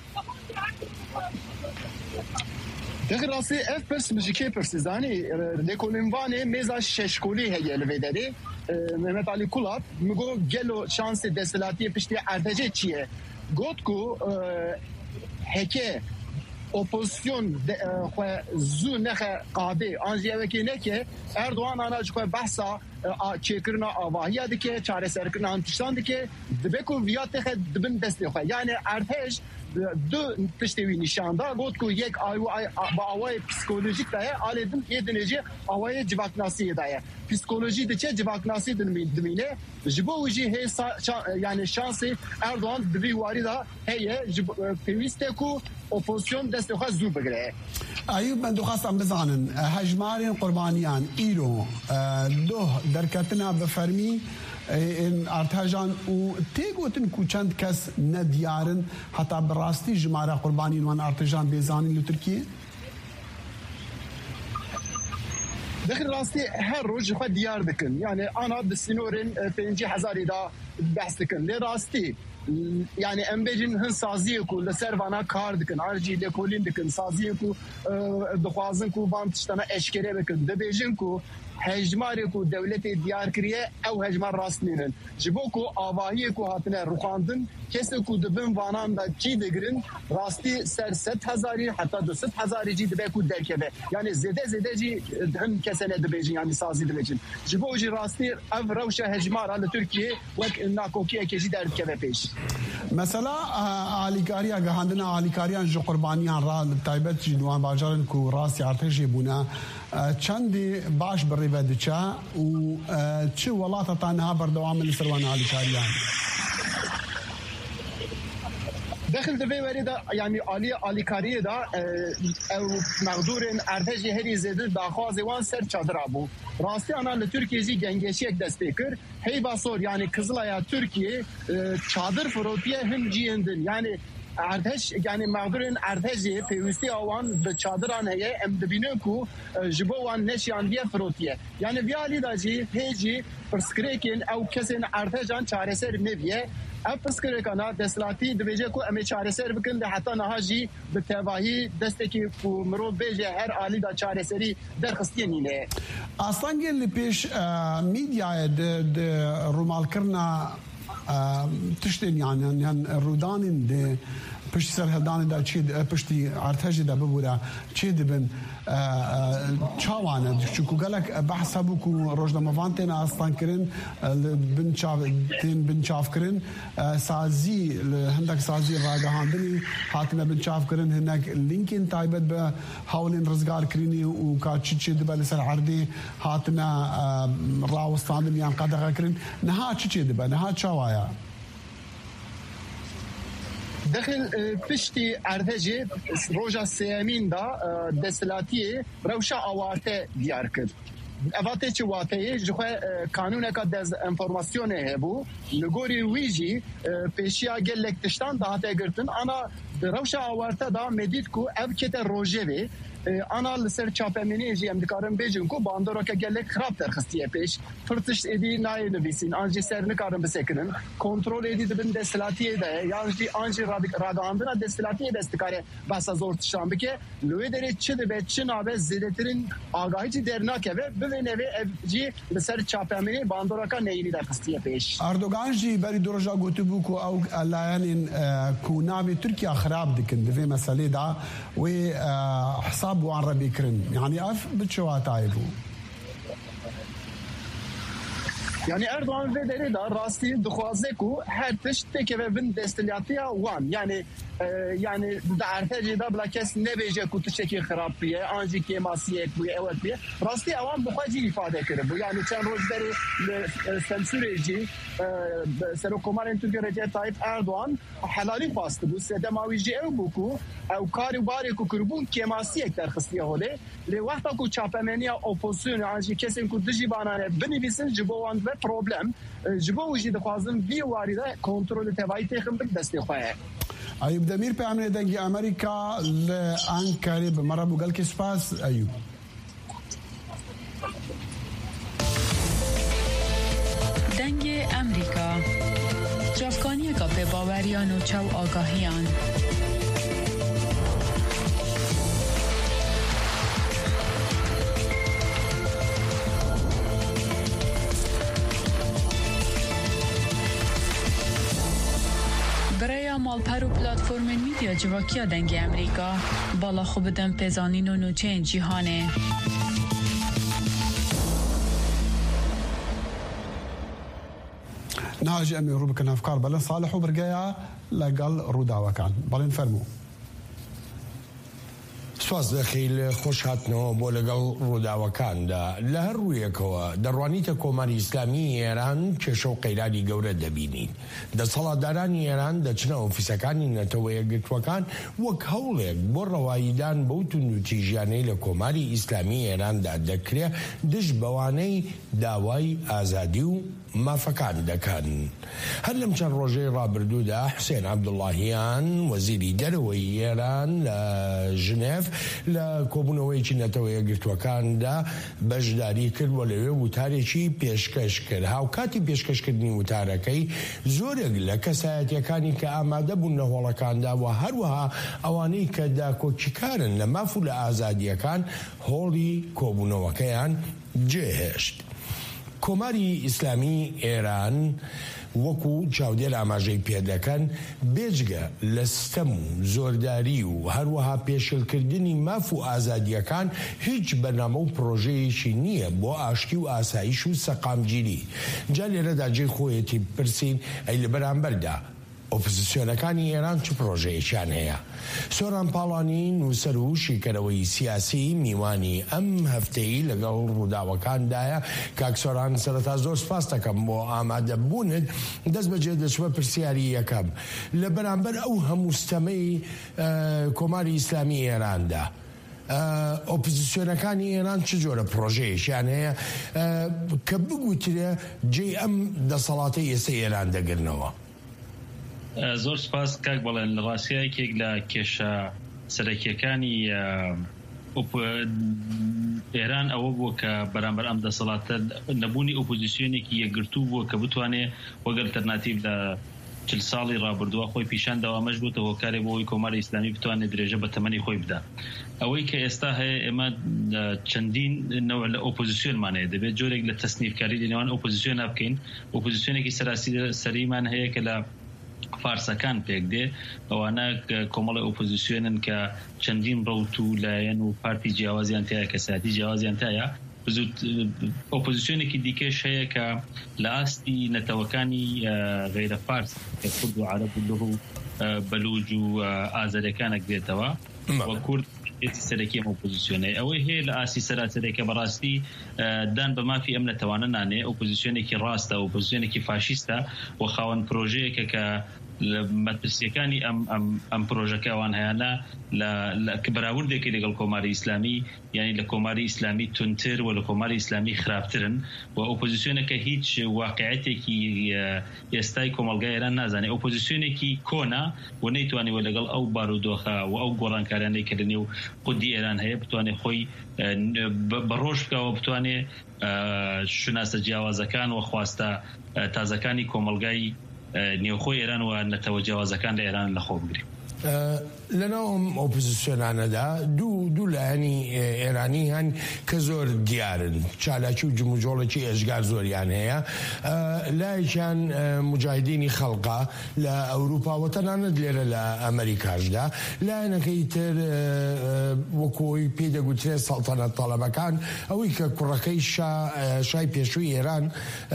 دغه راسي اف پرس مجيكي پرسيزاني ليكولينواني ميزا ششكولي هي الفيدري مهمت علي كولات مگو گلو شانس دستلاتي پشتي ارتجه چيه گوتكو هكه اپوزیسیون خو زو نخ قاده انجیه وکینه که اردوغان انا جو بحثا چیکرنا آواهیه دکه چاره سرکرنا انتشان دکه دبکو ویات خد دبن دستی خو یعنی ارتش دو تشتوی نشاندا گفت که یک آوای با آوای پسیکولوژیک دایه آلی دم یه دنیجی آوای جواکناسی دایه پسیکولوژی دچه جواکناسی دمینه جبو وجی هی yani şansı Erdoğan bir veri da heye peviste ku opozisyon desteğe zor bigre. Ayub ben duhasam bizanin hejmarên qurbaniyan îro doh derketina bi fermî in artejan û tê gotin ku çend kes ne diyarin heta bi rastî jimara qurbanîn wan artejan bêzanîn li Tirkiye? داخل راستي هر روز خد ديار دكن يعني انا بالسنورين بينجي حزاري دا بحث دكن لي راستي يعني امبيجن هن سازيكو لسروانا كار دكن ارجي لكولين دكن سازيكو دخوازنكو بانتشتنا اشكري بكن دبيجنكو هجماركو دولتي ديار كريه او هجمار راستنين جبوكو آواهيكو هاتنا روخاندن كسكو دبن وانان دا جي دگرن راستي سر ست هزاري حتى دو ست هزاري جي دبكو دركبه يعني زيده زيده جي هم كسنه دبيجن يعني سازي دبيجن جبوجي راستي اف روشه هجمار على تركيا وك ناكوكي كجي دركبه بيش مثلا آلیکاریا گهاندنا آلیکاریان جو قربانیان را تایبت جنوان باجارن کو راسی ارتجی بونا چندی باش بری ودچا و چه ولات تنها بردوام لسروان آلیکاریان داخل دبي وريدا يعني علي علي كاريه دا او مقدورن ارتجي هري زيد داخواز وان سر çadır ابو راستي انا لتركيزي جنگشيك دستيكر هي باسور يعني كزلايا تركيا çadır فروتيه هم جيندن يعني ارتش يعني مقدورن ارتجي بيوستي اوان بچادران هي ام دبينكو جبوان نشان دي فروتيه يعني بيالي داجي هيجي برسكريكين او كسن ارتجان çareser neviye افسکر کنا دستلاتی دبیجه کو امی چاره سر بکن ده حتی نهاجی به تباهی دستی کو مرو بیجه هر عالی دا چاره سری درخستی نینه اصلا گل پیش میدیا د رومال کرنا تشتین يعني يعني رودان ده پشت سر هدان دا چی پشتی ارتج دا ببورا چی دبن چاوانه چونکو گلک بحث بو کو روزنامه‌وان تن اصلا کرن بن چاو تن بن چاف کرن سازی هندک سازی راگهاندنی هاتنه بن چاف کرن هنک لینکین تایبت به حولین رزگار کرینی و کا چی چی دبل سر عردی هاتنه راوستاندن یان قدغه کرن نها چی چی دبل نها چاوایا داخل پشتی ارتجی روژا سیامین دا دستلاتی روشا آوارته دیار کرد اواته چه واته جخه قانون کا دز انفورماسیونه هبو لگوری ویجی پیشیا گلک تشتان دا هته گرتن انا روشا آوارته دا مدید کو اف کته روژه وی انا لسر چاپمنی جی ام دکارم بیجن کو باندورا که گلک خراب درخستیه پیش فرتش ادی نای نویسین انجی سر نکارم بسکنن کنترل ادی دبن دستلاتیه ده یعنی انجی راداندنا دستلاتیه دستکاره بس زور تشان بکه لوی دره چه ده چه نابه زیدترین آگاهی چی درناکه و ببینه و جی لسر چاپمنی باندورا که نیلی درخستیه پیش اردوغان جی بری درجا گوتو بو کو او لایان کو ناوی ترکیه خراب دکن دوی مسئله دا و حساب وان ربي كرن يعني اف بتشوا تايبو يعني اردوغان ve deri da rasti dixwaze ku her tişt teke bin destillatiya wan yani yani da erteci da bla kes ne beje ku tişeki xarapiye anji kemasiye bu evet bir rasti avan bu xaci ifade kere bu yani çen rozleri sensüreci serokomarın Türkiye Recep Tayyip Erdoğan helali bastı bu sedemavici ev bu ku ev kari bari ku kurbun kemasiye derxistiye hole le vaqta ku çapemeniya opozisyon anji kesin ku diji banane binivisin jibovan ve problem jibo uji dixwazin bir waride kontrolü tevayı texim bir desteğe أيوب دمير بيعمل دنجي أمريكا لأنكاري بمرة بوغل كسباس أيوب دنجي أمريكا جافكانية كابي باوريان و چاو آگاهيان مالپر و پلاتفورم میدیا جواکیا دنگ امریکا بالا خوب دن پزانین و نوچه جیهانه ناجي أمي روبك أفكار بلن صالح وبرقايا لقال روداوة كان بلن فرمو سواز دەخیل خۆش هاتنەوە بۆ لەگەڵ ڕووداوەکاندا لە هەر ڕوویەکەوە دەڕوانیتە کۆماری ئیسلامی ئێران کێشە و قەیرانی گەورە دەبینین. دەسەڵاتدارانی ئێران دەچنە ئۆفیسەکانی نەتەوە یەکگرتووەکان وەک هەوڵێک بۆ ڕەواییدان بەو تونند و تیژیانەی لە کۆماری ئیسلامی ئێراندا دەکرێت دژ بەوانەی داوای ئازادی و مافەکان دەکەن. هەر لەم چەند ڕۆژەی ڕابردوودا حوسێن عەبدوڵڵاهیان وەزیری دەرەوەی ئێران لە ژنێف لە کۆبوونەوەیەکی نەتەوە یەکگرتووەکاندا بەشداری کرد و لەوێ وتارێکی پێشکەش کرد. هاوکاتی پێشکەشکردنی وتارەکەی زۆرێک لە کەسایەتیەکانی کە ئامادە بوون لە هۆڵەکاندا و هەروەها ئەوانەی کە داکۆکیکارن لە ماف و لە ئازادیەکان هۆڵی کۆبوونەوەکەیان جێهێشت. کۆماری ئیسلامی ئێران وەکو چاودێر ئاماژەی پێدەکەن بێجگە لە ستەم و زۆرداری و هەروەها پێشلکردنی ماف و ئازادیەکان هیچ بەرنامە و پرۆژەیەکی نییە بۆ ئاشتی و ئاسایش و سەقامگیری. جا لێرەدا جێی خۆیەتی پرسین ئەی لە بەرامبەردا ئۆپۆزیسیۆنەکانی ئێران چ پرۆژەیەکیان هەیە؟ سۆران پاڵانی نووسەر و شیکەرەوەی سیاسی میوانی ئەم هەفتەی لەگەڵ ڕووداوەکاندایە. کاک سۆران سەرەتا زۆر سپاس دەکەم بۆ ئامادەبوونت. دەست بەجێ دەچوە پرسیاری یەکەم لە بەرامبەر ئەو هەموو ستەمەی کۆماری ئیسلامی ئێراندا ئۆپۆزیسیۆنەکانی ئێران چ جۆرە پرۆژەیەکیان هەیە کە بگوترێ جێی ئەم دەسەڵاتەی ئێستا ئێران دەگرنەوە؟ زۆر سپاس کاک بەڵێن لە ڕاستیەکێک لە کێشە سەرەکیەکانی ئێران ئەوە بووە کە بەرامبەر ئەم دەسەڵاتە نەبوونی ئۆپۆزیسیۆنێکی یەکگرتوو بووە کە بتوانێت وەک ئەلتەرناتیڤ لە چل ساڵی ڕابردووە خۆی پیشان داوامەش بووتە هۆکارێ بۆ ئەوەی کۆماری ئیسلامی بتوانێت درێژە بە تەمەنی خۆی بدا. ئەوەی کە ئێستا هەیە ئێمە چەندین نەوە لە ئۆپۆزیسیۆنمانەیە دەبێت جۆرێک لە تەسنیفکاری لەنێوان ئۆپۆزیسیۆنا بکەین. ئۆپۆزیسیۆنێکی سەراسی سەریمان هەیە کە لە فارسەکان پێک دێ ئەوانە کۆمەڵی ئۆپۆزیسیۆنن کە چەندین ڕەوت و لایەن و پارتی جیاوازیان تایە کەساتی جیاوازیان تایە. ئۆپۆزیسیۆنێکی دیکەش هەیە کە لە ئاستی نەتەوەکانی غەیرە فارس کە کورد و عەرەب و لوڕ و بەلوچ و ئازەریەکانێک دێتەوە وە کورد سەرەکی ئەم ئۆپۆزیسیۆنەی ئەوەی هەیە لە ئاسی سەراسەرێکە بەڕاستی دان بە مافی ئەم نەتەوانە نانێ. ئۆپۆزیسیۆنێکی ڕاستە ئۆپۆزیسیۆنێکی فاشیستە و خاوەن پرۆژەیەکە کە مەترسیەکانی ئەم پرۆژەکەوان هەیەە لە بەراوردێکی لەگەڵ کۆماری ئیسلامی یعنی لە کۆماری ئیسلامی تونتر و لە کۆماری ئیسلامی خراپترن و ئۆپۆزیسیۆنەکە هیچ واقعەتێکی ئێستای کۆمەلگای ئێران نازانێت. ئۆپۆزیسیۆنێکی کۆنا و نەیتوانێت لەگەڵ ئەو بارودۆخە و ئەو گۆڕانکاریانەی کە لەنێو قودی ئێران هەیە بتوانێت خۆی بەڕۆژ بکەوە بتوانێت شوناسە جیاوازەکان و خواستە تازەکانی کۆمەلگای نێوخۆی ئێران و نەتەوە جیاوازەکان لە ئێران لەخۆ بگرێت. لەناو ئەم ئۆپۆزیسیۆنانەدا دوو دوو لایەنی ئێرانی هەن کە زۆر دیارن چالاکی و جموجۆڵێکی ئێژگار زۆریان هەیە. لایەکیان مجاهدینی خەڵقا لە ئەوروپا و تەنانەت لێرە لە ئەمریکاشدا. لایەنەکەی تر وەکۆی پێی دەگوترێت سەڵتەنەت تەڵەبەکان ئەوەی کە کوڕەکەی شای پێشووی ئێران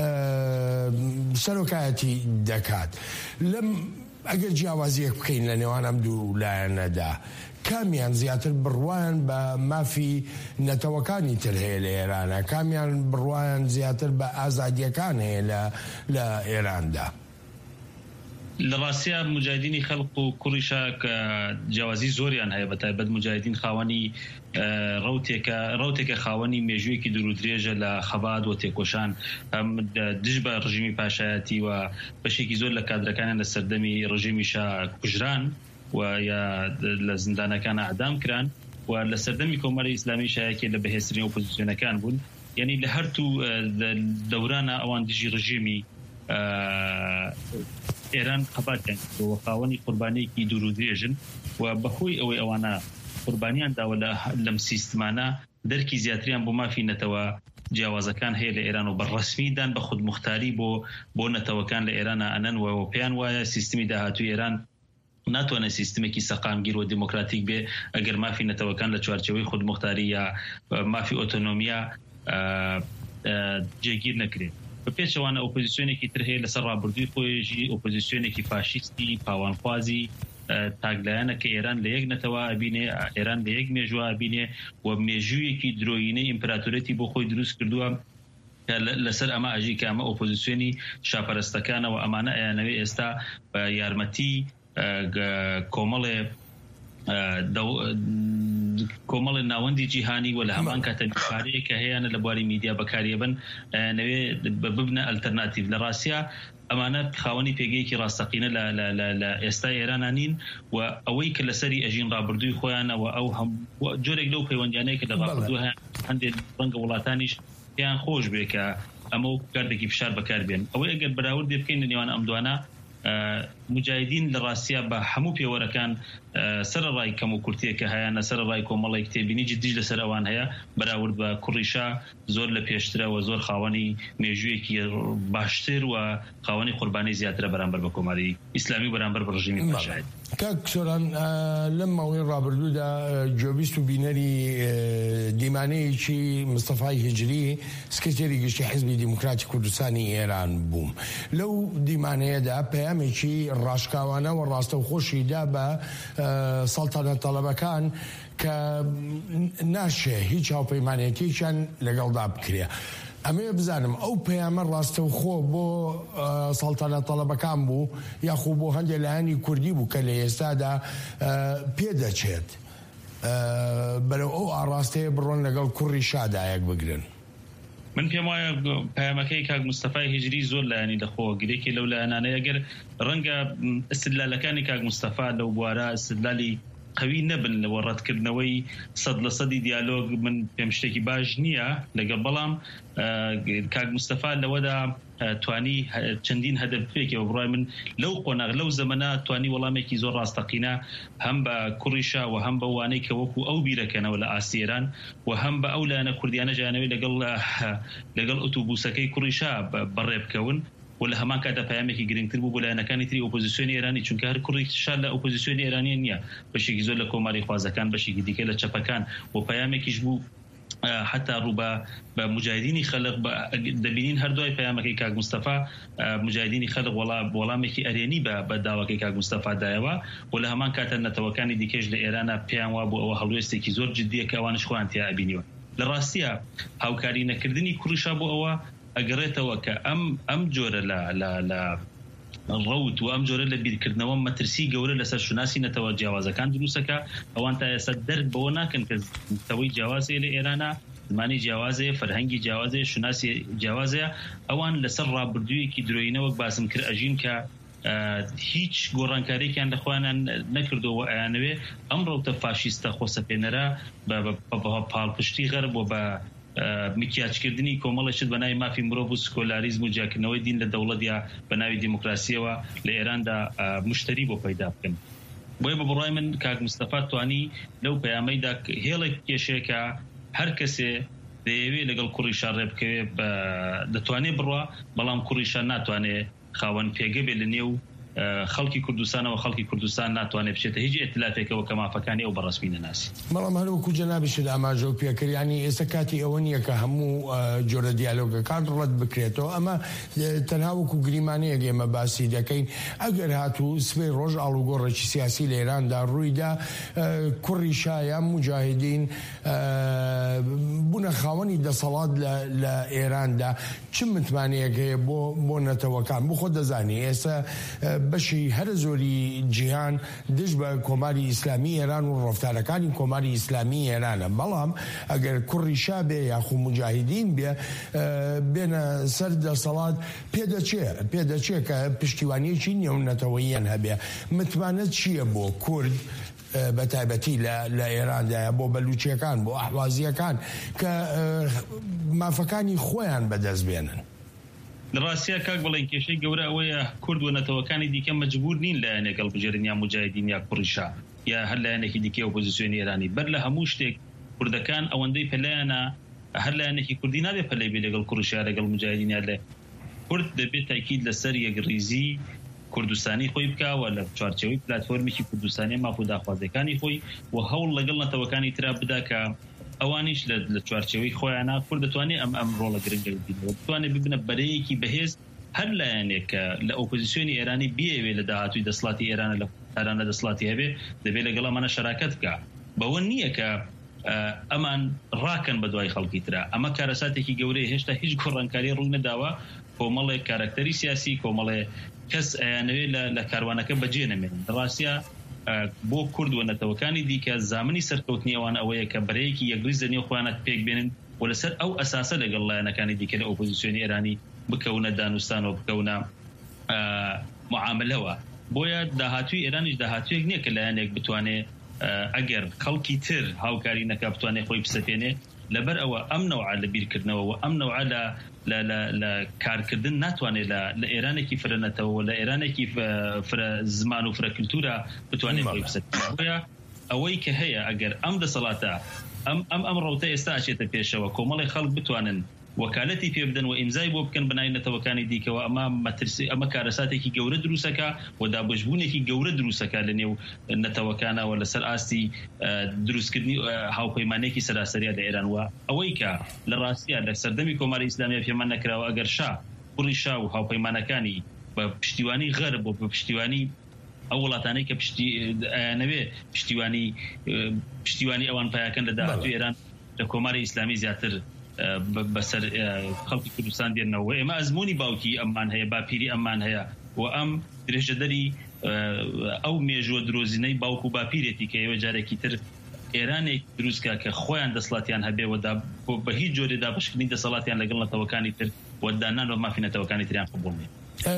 سەرۆکایەتی دەکات. لەم ئەگەر جیاوازیەک بکەین لە نێوان ئەم دوو لایەنەدا کامیان زیاتر بڕوایان بە مافی نەتەوەکانی تر هەیە لە ئێرانە؟ کامیان بڕوایان زیاتر بە ئازادیەکان هەیە لە ئێراندا؟ لە ڕاستیە مجاهدینی خەڵق و کوڕیشە کە جیاوازی زۆریان هەیە بەتایبەت مجاهدین خاوەنی ڕەوتێکە خاوەنی مێژوویەکی دوور و درێژە لە خەبات و تێکۆشان دژ بە ڕژیمی پاشایەتی و بەشێکی زۆر لە کادرەکانیان لە سەردەمی ڕژیمیشە کوژران و یا لە زیندانەکانە ئەعدام کران و لە سەردەمی کۆمەری ئیسلامی شایەکێ لە بەهێزترین ئۆپۆزیسیۆنەکان بوون. یعنی لە هەرتوو دەورانە ئەوان دژی ڕژیمی ئێران قەباتیان و خاوەنی قوربانەیەکی دوور و درێژن و بەخۆی ئەوەی ئەوانە قوربانیان داوە لەم سیستمانە دەرکی زیاتریان بۆ مافی نەتەوە جیاوازەکان هەیە لە ئێران و بەڕەسمیدان بە خودمختاری بۆ بۆ نەتەوەکان لە ئێرانە ئەنەن و پێیان وایە سیستمی داهاتووی ئێران ناتوانێت سیستمێکی سەقامگیر و دیموکراتیک بێ ئەگەر مافی نەتەوەکان لە چوارچەوەی خودمختاری یا مافی ئۆتۆنۆمیا جێگیر نەکرێت. بە پێچەوانە ئۆپۆزیسیۆنێکی تر هەیە لەسەر ڕابردووی خۆیژی ئۆپۆزیسیۆنێکی فاشیستی پاوانخوازی تاگلایەنە کە ئێران لە یەک نەتەوە ئەبینێ ئێران لە یەک مێژووە ئەبینێ و مێژوویەکی درۆینەی ئیمپراتۆرەتی بۆ خۆی دروست کردووە لەسەر ئەمە ئەژی کە ئەمە ئۆپۆزیسیۆنی شاپەرستەکانەوە ئەمانە ئەیانەوێ ئێستا بە یارمەتی کۆمەڵێ کۆمەڵی ناوەندی جیهانی و لە هەمان کاتە بیکارەیە کە هەیەە لە بواری میدیا بەکارێبن نەوێ ببنە ئەلتەرناتیڤ لە ڕاستیا ئەمانە خاوەنی پێگەیەکی ڕاستەقینە لە ئێستا ئێرانە نین و ئەوەی کە لەسەری ئەژین ڕابردووی خۆیانەوە ئەو جۆرێک لەو پەیوەندیانەیە کە لە ڕابردوو هەندێک ڕەنگە وڵاتانیش پێیان خۆش بێ کە ئەمە کاردێکی فشار بەکاربێن ئەوەی ئەگەر بەراورد بکەین لە نێوان ئەم دوانە مجاهدین لە ڕاستیا بە هەموو پێوەرەکان سەرڕای کەم و کورتیە کە هەیەە سەرڕای کۆمەڵی کتێبینی جدیش لەسەر ئەوان هەیە بەراورد بە کوڕیشا زۆر لە پێشترەوە زۆر خاوەنی مێژوویەکی باشتر و خاوەنی قوربانی زیاترە بەرامبەر بە کۆماری ئیسلامی بەرامبەر بە ڕژیمی مجاهد. کاک سۆران لەم ماوەی ڕابردوودا جۆبیست و بینەری دیمانەیەکی مستەفای هجری سکرتێری گشتی حیزبی دیموکراتی کوردستانی ئێران بووم. لەو دیمانەیەدا پەیامێکی ڕاشکاوانە و ڕاستەوخۆشیدا بە سەڵتانەت تەڵەبەکان کە ناشێ هیچ هاوپەیمانێتێکیان لەگەڵدا بکرێ. ئەمێ بزانم ئەو پەیامە ڕاستەوخۆ بۆ سەڵتانەت تەڵەبەکان بوو یاخوو بۆ هەندێک لایەنی کوردی بوو کە لە ئێستادا پێدەچێت بەرەو ئەو ئاڕاستەیە بڕۆن لەگەڵ کوڕی شادایەک بگرن. من پێم وایە پەیامەکەی کاک مستەفای هیجری زۆر لایەنی دەخۆوە گرێکی لەو لایەنانەیە ئەگەر ڕەنگە ئستدلالەکانی کاک مستەفا لەو بوارە ئستدلالی قوی نەبن لەوە ڕەتکردنەوەی سەد لە سەدی دیالۆگ من پێم شتێکی باش نییە لەگەڵ بەڵام کاک مستەفا لەوەدا توانی چەندین هەدەفێکەوە بڕای من لەو قۆناغ لەو زەمەنە توانی وەڵامێکی زۆر ڕاستەقینە هەم بە کوڕیشا و هەم بە وانەی کە وەکو ئەو بیرەکەنەوە لە ئاسیێران و هەم بە ئەو لایەنە کوردیانە ژیانەوەی لەگەڵ لەگەڵ ئۆتۆبوسەکەی کوڕیشا بەڕێبکەون و لە هەمان کاتە پەیامێکی گرنگتر بوو بۆ لایەنەکانی تری ئۆپۆزیسیۆنی ئێرانی چونکە هەر کوڕیشا لە ئۆپۆزیسیۆنی ئێرانی نییە بەشێکی زۆر لە کۆماری خوازەکان بەشێکی دیکە لە چەپەکان و پەیامێکیش بوو حتا ڕووبە بە مجاهدینی خەلق دەبینین هەردوای پەیامەکەی کاک مستەفا مجاهدینی خەلق وەڵامێکی ئەرێنی بە بە داواکەی کاک مستەفا دایەوە و لە هەمان کاتە نەتەوەکانی دیکەش لە ئێرانە پێیان وا بۆ ئەوە هەڵوێستێکی زۆر جددیە کە ئەوانش خۆیان تیا ئەبینیوە. لە ڕاستیە هاوکاری نەکردنی کوڕیشا بۆ ئەوە ئەگەڕێتەوە کە ئەم ئەم جۆرە لە لە ڕەوت و ئەم جۆرە لە بیرکردنەوە مەترسی گەورە لەسەر شوناسی نەتەوە جیاوازەکان دروستەکە ئەوان تا ئێستا دەرک بەوە ناکەن کە تەوەی جیاوازەیە لە ئێرانە زمانی جیاوازەیە فەرهەنگی جیاوازەیە شوناسی جیاوازەیە ئەوان لەسەر ڕابردوویەکی درۆینەوە باسم کرد ئەژین کە هیچ گۆڕانکارێکیان لەخوانیان نەکردەوە ئەیانەوێ ئەم ڕەوتە فاشیستە خۆسەپێنەرە بە پاڵپشتی غەرب و بە مکیاچکردنی کۆمەڵەشت بە ناوی مافی مرۆڤ و سکۆلاریزم و جاکردنەوەی دین لە دەوڵەت یا بە ناوی دیموکراسیەوە لە ئێراندا مشتری بۆ پەیدا بکەن. بۆیە بە بڕای من کاک مستەفا توانی لەو پەیامەیدا هێڵێک کێشەیەکە هەر کەسێ دەیەوێت لەگەڵ کوڕیشا ڕێبکەوێ دەتوانێت بڕوا بەڵام کوڕیشا ناتوانێت خاوەن پێگە بێ لە نێو خەڵکی کوردستانەوە خەڵکی کوردستان ناتوانێت بچێتە هیچ ئێتلافێکەوە کە مافەکانی ئەو بەڕەسمی نەناسی. بەڵام هەروەکو جەنابیشت ئاماژە و پێکردیانی ئێستا کاتی ئەوە نییە کە هەموو جۆرە دیالۆگەکان ڕەت بکرێتەوە ئەمە تەنها وەکو گریمانەیەک ئێمە باسی دەکەین ئەگەر هاتوو سبەی ڕۆژ ئاڵوگۆڕێکی سیاسی لە ئێراندا ڕوویدا کوڕیشا یان موجاهدین بوونە خاوەنی دەسەڵات لە ئێراندا چ متمانەیەک هەیە بۆ بۆ نەتەوەکان بۆ خۆ دەزانی ئێستا بەشی هەر زۆری جیهان دش بە کۆماری ئیسلامی ئێران و ڕفتارەکانی کۆماری ئیسلامی ئێرانە بەڵام ئەگەر کوڕیشا بێ یاخو موجاهدین بێ بێنە سەر دەسەڵات پێدەچێ پێدەچێ کە پشتیوانیەکی نێونەتەوەییان هەبێ متمانەت چییە بۆ کورد بە تایبەتی لە ئێراندایە بۆ بەلوچیەکان بۆ ئەحوازیەکان کە مافەکانی خۆیان بەدەست بێنن. لە ڕاستیە کاک بڵێن کێشەی گەورە ئەوەیە کورد و نەتەوەکانی دیکە مەجبور نین لایەنێکەڵ بژێرن یا موجاهدین یا کوڕیشا یا هەر لایەنێکی دیکە ئۆپۆزیسیۆنی ئێرانی بەر لە هەموو شتێک کوردەکان ئەوەندەی پەلایەنە هەر لایەنێکی کوردی نابێت پەلەی بێ لەگەڵ کوڕیشا لەگەڵ موجاهدین یا لە کورد دەبێت تاکید لەسەر یەکڕیزی کوردستانی خۆی بکاوە لە چوارچەوەی پلاتفۆرمێکی کوردستانی مافۆ داخوازەکانی خۆی و هەوڵ لەگەڵ نەتەوەکانی ترا بدا کە ئەوانیش لە چوارچەوەی خۆیانە کورد دەتوانێت ئەم ئەم ڕۆڵە گرنگە ببینەوە، دەتوانێت ببنە بەرەیەکی بەهێز هەر لایەنێک کە لە ئۆپۆزیسیۆنی ئێرانی بێوێ لە داهاتووی دەسڵاتی ئێرانە لە تارانە دەسڵاتی هەبێ دەبێت لەگەڵ ئەمانە شەراکەت بکە. بەوە نییە کە ئەمان ڕاکەن بە دوای خەڵکی ترا. ئەمە کارەساتێکی گەورەی هێشتا هیچ گۆڕانکاری ڕووی نەداوە. کۆمەڵێک کارکتەری سیاسی، کۆمەڵێ کەس ئەیانەوێت لە کاروانەکە بەجێ نەمێنن. ڕاستە بۆ کورد و نەتەوەکانی دیکە زامنی سەرکەوتنی ئەوان ئەوەیە کە بەرەیەکی یەکریز لەنێو خۆیانە پێک بێنن و لەسەر ئەو ئەساسە لەگەڵ لایەنەکانی دیکە لە ئۆپۆزیسیۆنی ئێرانی بکەونە دانوستان و بکەونە معاملەوە. بۆیە داهاتووی ئێرانیش داهاتوویەک نییە کە لایەنێک بتوانێت ئەگەر خەڵکی تر هاوکاری نەکا بتوانێت خۆی بسەپێنێ. لەبەر ئەوە ئەم نەوعە لە بیرکردنەوە و ئەم نەوعە لە کارکردن ناتوانێت لە ئێرانێکی فرەنەتەوە لە ئێرانێکی فرە زمان و فرە کلتورە بتوانێت خۆی بسەپێنێ. بۆیە ئەوەی کە هەیە ئەگەر ئەم دەسەڵاتە ئەم ئەم ئەم ڕەوتە ئێستا ئاچێتە پێشەوە کۆمەڵی خەڵک بتوانن وەکالەتی پێ بدەن و ئیمزای بۆ بکەن بنای نەتەوەکانی دیکەوە ئەمە مەترسی ئەمە کارەساتێکی گەورە دروستەکە و دابەشبوونێکی گەورە دروستەکە لە نێو نەتەوەکانەوە لەسەر ئاستی دروستکردنی هاوپەیمانێکی سەراسەریە لە ئێران. وە ئەوەی کە لە ڕاستیە لە سەردەمی کۆماری ئیسلامیە پێمان نەکراوە ئەگەر شا کوڕی شا و هاوپەیمانەکانی بە پشتیوانی غەرب و بە پشتیوانی ئەو وڵاتانەی کە نەوێ پشتیوانی پشتیوانی ئەوان پایەکەن لە داهاتووی ئێران لە کۆماری ئیسلامی زیاتر بەسەر خەڵکی کوردستان دێنەوە. ئێمە ئەزمموی باوکی ئەممان هەیە، باپیری ئەممان هەیە و ئەم درێژەدەری ئەو مێژوە درۆزینەی باوک و باپیرێتی کە ئێوە جارێکی تر ئێرانێک دروستکە کە خۆیان دەسڵاتیان هەبێەوە بە هیچ جۆرێ دابشکردنی دەسەڵاتیان لەگەڵ نەتەوەکانی تر وەدانان و مافی نەتەوەکانی تریان قبوڵ نیە.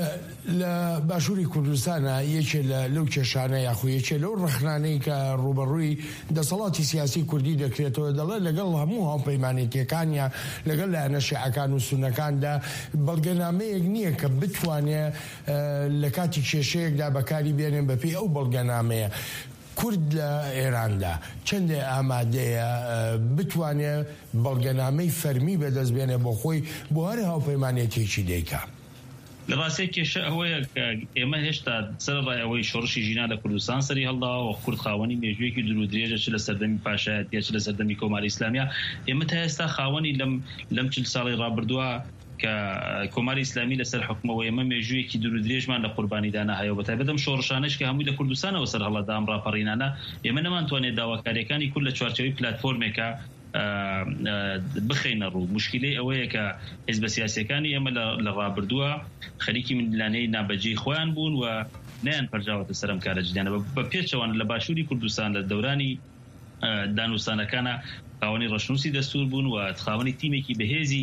لە باشووری کوردستانە یەکێ لەو کێشانە یاخو یەکێ لەو ڕخنانەی کە ڕوبەڕووی دەسەڵاتی سیاسی کوردی دەکرێتەوە دەڵێ لەگەڵ هەموو هاوپەیمانێتیەکانیە لەگەڵ لایەنە شیعەکان و سونەکاندا بەڵگەنامەیەک نییە کە بتوانێت لە کاتی کێشەیەکدا بەکاری بێنێن بەپێی ئەو بەڵگەنامەیە. کورد لە ئێراندا چەندێ ئامادەیە بتوانێت بەڵگەنامەی فەرمی بەدەستبێنێ بۆ خۆی بۆ هەر هاوپەیمانێتێکی دەیکا؟ لە ڕاستی کێشە ئەوەیە ئێمە هێشتا سەرڕای ئەوەی شۆڕشی ژینا لە کوردستان سەری هەڵداوە و کورد خاوەنی مێژوویەکی دوور و درێژە چ لە سەردەمی پاشایەتیە چ لە سەردەمی کۆماری ئیسلامیە. ئێمە تا ئێستا خاوەنی لەم لەم چل ساڵی ڕابردووە کە کۆماری ئیسلامی لەسەر حکومەوە ئێمە مێژوویەکی دوور و درێژمان لە قوربانیدانا هەیە و بەتایبەت ئەم شۆڕشانەش کە هەمووی لە کوردستانەوە سەر هەڵەدا ئەم ڕاپەڕینانە ئێمە نەمانتوانێت داواکاریەکانی کورد لە چوارچەوەی پلاتفۆرمێکە بخینە ڕوو. مشکلەی ئەوەیە کە حیزبە سیاسیەکانی ئێمە لە ڕابردووە خەریکی مندلانەی نابەجێی خۆیان بوون و نیان پەرجاوەتە سەرم کارە جدیانە بە پێچەوان لە باشووری کوردستان لە دەورانی دانوستانەکانە خاوەنی ڕەشنووسی دەستور بوون و خاوەنی تیمێکی بەهێزی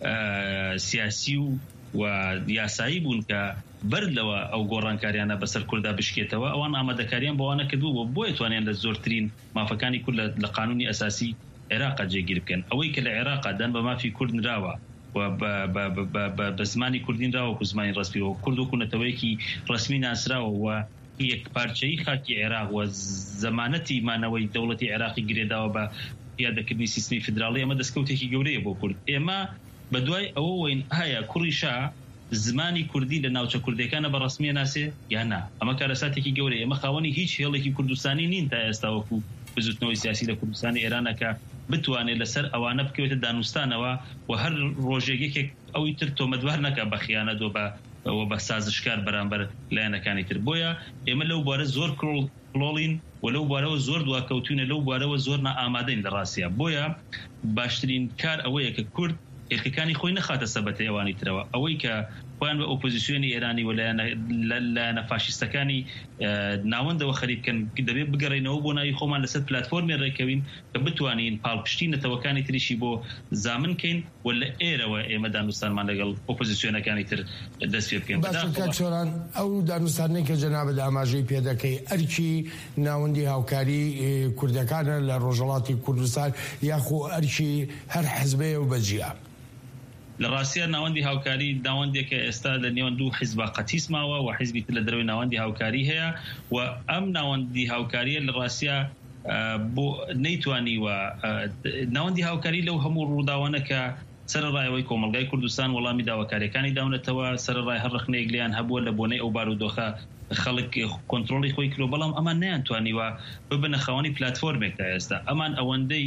سیاسی و و یاسایی بوون کە بەردلەوە ئەو گۆڕانکاریانە بەسەر کووردا بشکێتەوە. ئەوان ئامادەکاریان بۆوانە کردووە بۆ بۆیە لە زۆرترین مافەکانی کورد لە قانونی ئەساسی عێراق جێگیر بکەن. ئەوەی کە لە عێراق دان بە مافی کورد نراوە و بە زمانی کوردین راوە و زمانی ڕسمی و کورد و کوونەتەوەیەکی ڕسمی ناسراوە و یەک پارچەی خاکی عێراق و زەمانەتی مانەوەی دەوڵەتی عێراقی گرێداوە بە پیادەکردنی سیستمی فدراڵی ئەمە دەستکەوتێکی گەورەیە بۆ کورد. ئێمە بە دوای ئەوە وین هەیە کوڕی شا زمانی کوردی لە ناوچە کوردەکانە بە ڕسمیە ناسێ یان نا. ئەمە کارەساتێکی گەورەیە. ئێمە خاوەنی هیچ هێڵێکی کوردستانی نین تا ئێستا وەکو بزوتنەوەی سیاسی لە کوردستانی ئێرانەکە بتوانێت لەسەر ئەوانە بکەوێتە دانوستانەوە و هەر ڕۆژێکێک ئەوی تر تۆمەتوار نەکە بە خیانەت و بە سازشکار بەرامبەر لایەنەکانی تر. بۆیە ئێمە لەو بوارە زۆر کڵۆڵین و لەو بوارەوە زۆر دواکەوتوونە لەو بوارەوە زۆر نائامادەین لە ڕاستیە. بۆیە باشترین کار ئەوەیە کە کورد ئێرکەکانی خۆی نەخاتە سەبەتەی ئەوانی ترەوە. ئەوەی کە خۆیان بە ئۆپۆزیسیۆنی ئێرانی و لایەنە فاشیستەکانی ناوەندەوە خەریککەن دەبێت بگەڕێنەوە بۆ ناوی خۆمان لەسەر پلاتفۆرمی ڕێکەوین کە بتوانین پاڵپشتی نەتەوەکانی تریشی بۆ زامنکەین و لە ئێرەوە ئێمە دانوستانمان لەگەڵ ئۆپۆزیسیۆنەکانی تر دەست پێ بکەین. باشۆران ئەو دانوستانەی کە جەنابەت ئاماژەی پێ دەکەی ئەرکی ناوەندی هاوکاری کوردەکانە لە ڕۆژهەڵاتی کوردستان یاخۆ ئەرکی هەر حیزبەیە و بەجیا؟ لە ڕاستیە ناوەندی هاوکاری ناوەندێکە ئێستا لە نێوان دوو حیزبە قەتیسماوە و حیزبی تر لە دەروی ناوەندی هاوکاری هەیە و ئەم ناوەندی هاوکاریە لە ڕاستیە بۆ نەیتوانی و ناوەندی هاوکاری لەو هەموو ڕووداوانە کە سەرڕایەوەی کۆمەلگای کوردستان وەڵامی داواکاریەکانی داونەتەوە سەرڕای هەر ڕخنەیەک لیان هەبووە لە بۆنەی ئەو بارودۆخە خەڵک کۆنتڕۆڵی خۆی کرۆ بەڵام ئەمان نەیانتوانیوە ببنە خاوەنی پلاتفۆرمێک تا ئێستا. ئەمان ئەوەندەی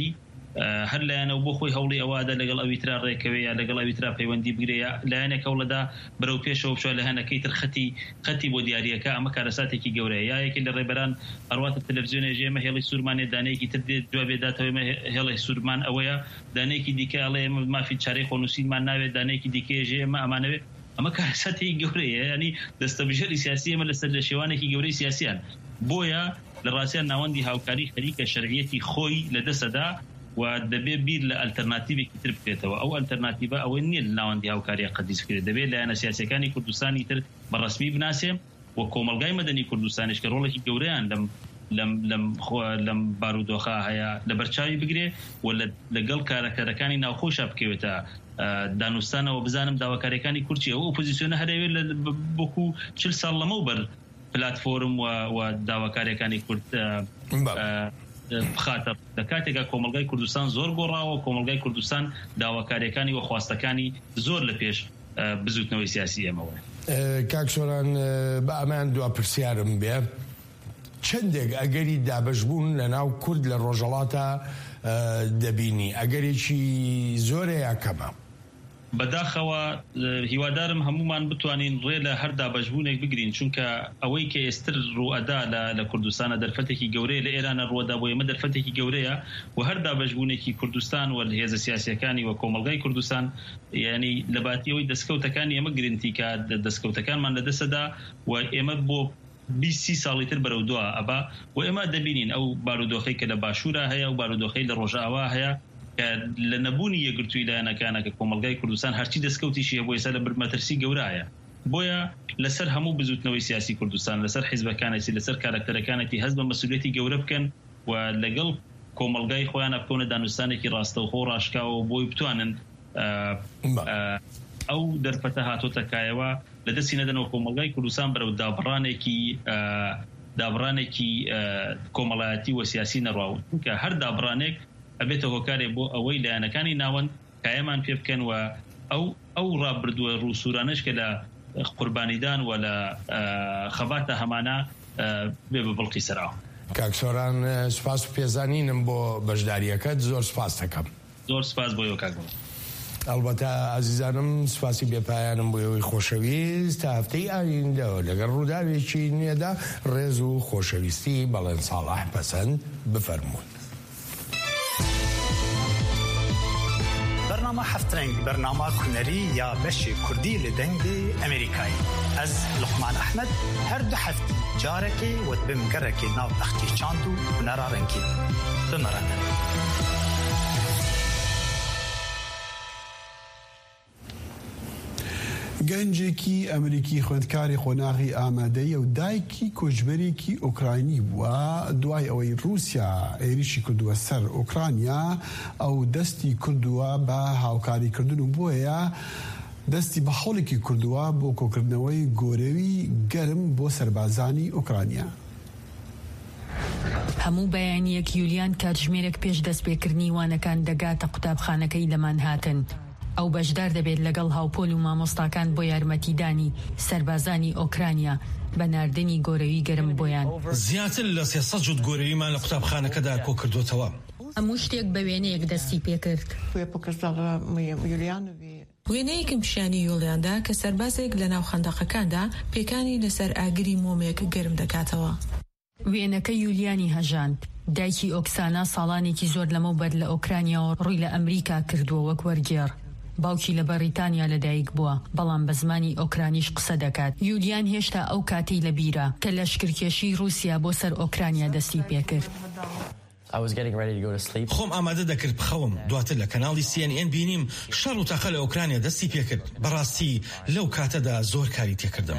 هەر لایەنەوە بۆ خۆی هەوڵی ئەووادا لەگەڵ ئەویترا ڕێکەوەیە لەگەڵ ئەویترا پەیوەندی بگرەیە لایەنێک هەوڵەدا بەرەو پێشەوە بچوە لە هەنەکەی تر خەتی خەتی بۆ دیاریەکە ئەمە کارەساتێکی گەورەیە یایەکی لە ڕێبەران هەرواتە تەلەڤیزیۆنێ ژێمە هێڵی سوورمانێ دانەیەکی تر دێت جوابێ داتەوەمە هێڵی سوورمان ئەوەیە دانەیەکی دیکە ئەڵێ ئێمە مافی چارەی خۆنووسینمان ناوێت دانەیەکی دیکەیە ژێ ئێمە ئەمانەوێت ئەمە کارەساتی گەورەیە ینی دەستەبژێری سیاسی ئەمە لەسەر لە شێوانێکی گەورەی سیاسیان بۆیە لە ڕاستیان ناوەندی هاوکاری خەریکە شەرعیەتی خۆی لەدەستەدا و دەبێ بیر لە ئەلتەرناتیڤێکی تر بکرێتەوە ئەو ئەلتەرناتیڤە ئەوەی نییە لە ناوەندی هاوکاریە قەدیس بکرێت دەبێت لایەنە سیاسیەکانی کوردستانی تر بەڕەسمی بناسێ و کۆمەلگای مەدەنی کوردستانیش کە ڕۆڵێکی گەورەیان لەم لەم لەم لەم بارودۆخە هەیە لە بەرچاوی بگرێ و لەگەڵ کارەکەرەکانی ناوخۆشە بکەوێتە دانوستانەوە بزانم داواکاریەکانی کورچی ئەو ئۆپۆزیسیۆنە هەرەوێت لە بۆکو چل ساڵ لەمەوبەر پلاتفۆرم و داواکاریەکانی کورد بخاتە لە کاتێکا کۆمەلگای کوردستان زۆر گۆڕاوە کۆمەلگای کوردستان داواکاریەکانی و خواستەکانی زۆر لە پێش بزوتنەوەی سیاسی ئەمەوە. کاکسۆران بە ئەمان دوا پرسیارم بێ چندێک ئەگەری دابەشبوون لە ناو کورد لە ڕۆژەڵاتە دەبینی ئەگەرێکی زۆرەیە کەمە بەداخەوە هیوادارم هەمومان بتوانین ڕێ لە هەر دابەشبوونێک بگرین چونکە ئەوەی کە ئێستر ڕوئەدا لە کوردستانە دەرفەتێکی گەورەیە لە ئێرانە ڕوەدا بۆ ئێمە دەرفەتێکی گەورەیە و هەر دابەشبوونێکی کوردستان و هێزە سیاسیەکانی و کۆمەلگای کوردستان یعنی لە باتیەوەی دەستکەوتەکانی ئێمە گرنتی کە دەستکەوتەکانمان لەدەستەدا و ئێمە بۆ بیست ساڵی تر بەرەو دووە ئەبا و ئێمە دەبینین ئەو بارودۆخەی کە لە باشوورە هەیە و بارودۆخەی لە ڕۆژاوا هەیە لە نەبوونی یەکگرتووی لایەنەکانە کە کۆمەلگای کوردستان هەرچی دەستکەوتیشیە بۆ ئێستا لە مەترسی گەورایە بۆیە لەسەر هەموو بزوتنەوەی سیاسی کوردستان لەسەر حیزبەکانێتی لەسەر کارکتەرەکانێتی هەست بە مەسئولیەتی گەورە بکەن و لەگەڵ کۆمەلگای خۆیان بکەونە دانوستانێکی ڕاستەوخۆ ڕاشکاوە بۆی بتوانن ئەو دەرفەتە هاتۆتەکایەوە لە دەستی نەدەنەوە کۆمەلگای کوردستان بەرەو دابڕانێکی دابڕانێکی کۆمەڵایەتی و سیاسی نەڕاو کە هەر دابڕانێک ئەبێتە هۆکارێ بۆ ئەوەی لایەنەکانی ناوەند کایەمان پێ بکەن و ئەو ئەو ڕابردووە ڕووسورانش کە لە قوربانیدان و لە خەباتە هەمانە بێ بە بڵقی سەراوە. کاکسۆران سوپاس و پێزانینم بۆ بەشداریەکەت زۆر سوپاس دەکەم. زۆر سوپاس بۆ ئێوە کاکبڵ. ئەلبەتە ئازیزانم سوپاسی بێپایانم بۆ ئەوەی خۆشەویست تا هەفتەی ئایندەوە لەگەڵ ڕووداوێکی نوێدا ڕێز و خۆشەویستی بەڵێن ساڵح پەسەند بفەرمونون. برنامه هفت رنگ برنامه هنری یا بشی کردی لدنگی امریکایی از لقمان احمد هر دو هفته جارکی و بمگرکی ناو تختی چاندو هنرا رنگی بمرنه. گەنجێکی ئەمریکی خوێندکاری خۆناغی ئامادەیە و دایکی کۆچبەرێکی ئۆکراینی بووە دوای ئەوەی رووسیا عێریشی کردووە سەر ئۆکرانیا ئەو دەستی کردووە بە هاوکاریکردن و بۆیە دەستی بە هەوڵێکی کردووە بۆ کۆکردنەوەی گۆرەوی گەرم بۆ سەربازانی ئۆکرانیا. هەموو بەیانیەک یولیان کاتژمێرێک پێش دەستپێکردنی وانەکان دەگاتە قوتابخانەکەی لەمان هاتن. ئەو بەشدار دەبێت لەگەڵ هاوپۆل و مامۆستاکان بۆ یارمەتیدانی سەربازانی ئۆکرانیا بە ناردنی گۆرەوی گەرم بۆیان. زیاتر لە سێسەد جووت گۆرەویمان لە قوتابخانەکەدا کۆ کردوتەوە. هەموو شتێک بە وێنەیەک دەستی پێکرد. وێنەیەکم پیشانی یۆڵیاندا کە سەربازێک لە ناو خەندەقەکاندا پێکانی لەسەر ئاگری مۆمێک گەرم دەکاتەوە. وێنەکە یولیانی هەژاند. دایکی ئۆکسانا ساڵانێکی زۆر لەمەوبەر لە ئۆکرانیاوە ڕووی لە ئەمریکا کردووە وەک وەرگێڕ. باوکی لە بەریتانیا لەدایک بووە بەڵام بە زمانی ئۆکرانیش قسە دەکات. یولیان هێشتا ئەو کاتی لە بیرە کە لەشکرکێشی رووسیا بۆ سەر ئۆکرانیا دەستی پێکرد. خۆم ئامادە دەکرد بخەوم دواتر لە کەناڵی سی ئەن ئێن بینیم شەڕ و تاقە لە ئۆکرانیا دەستی پێکرد. بەڕاستی لەو کاتەدا زۆر کاری تێکردم.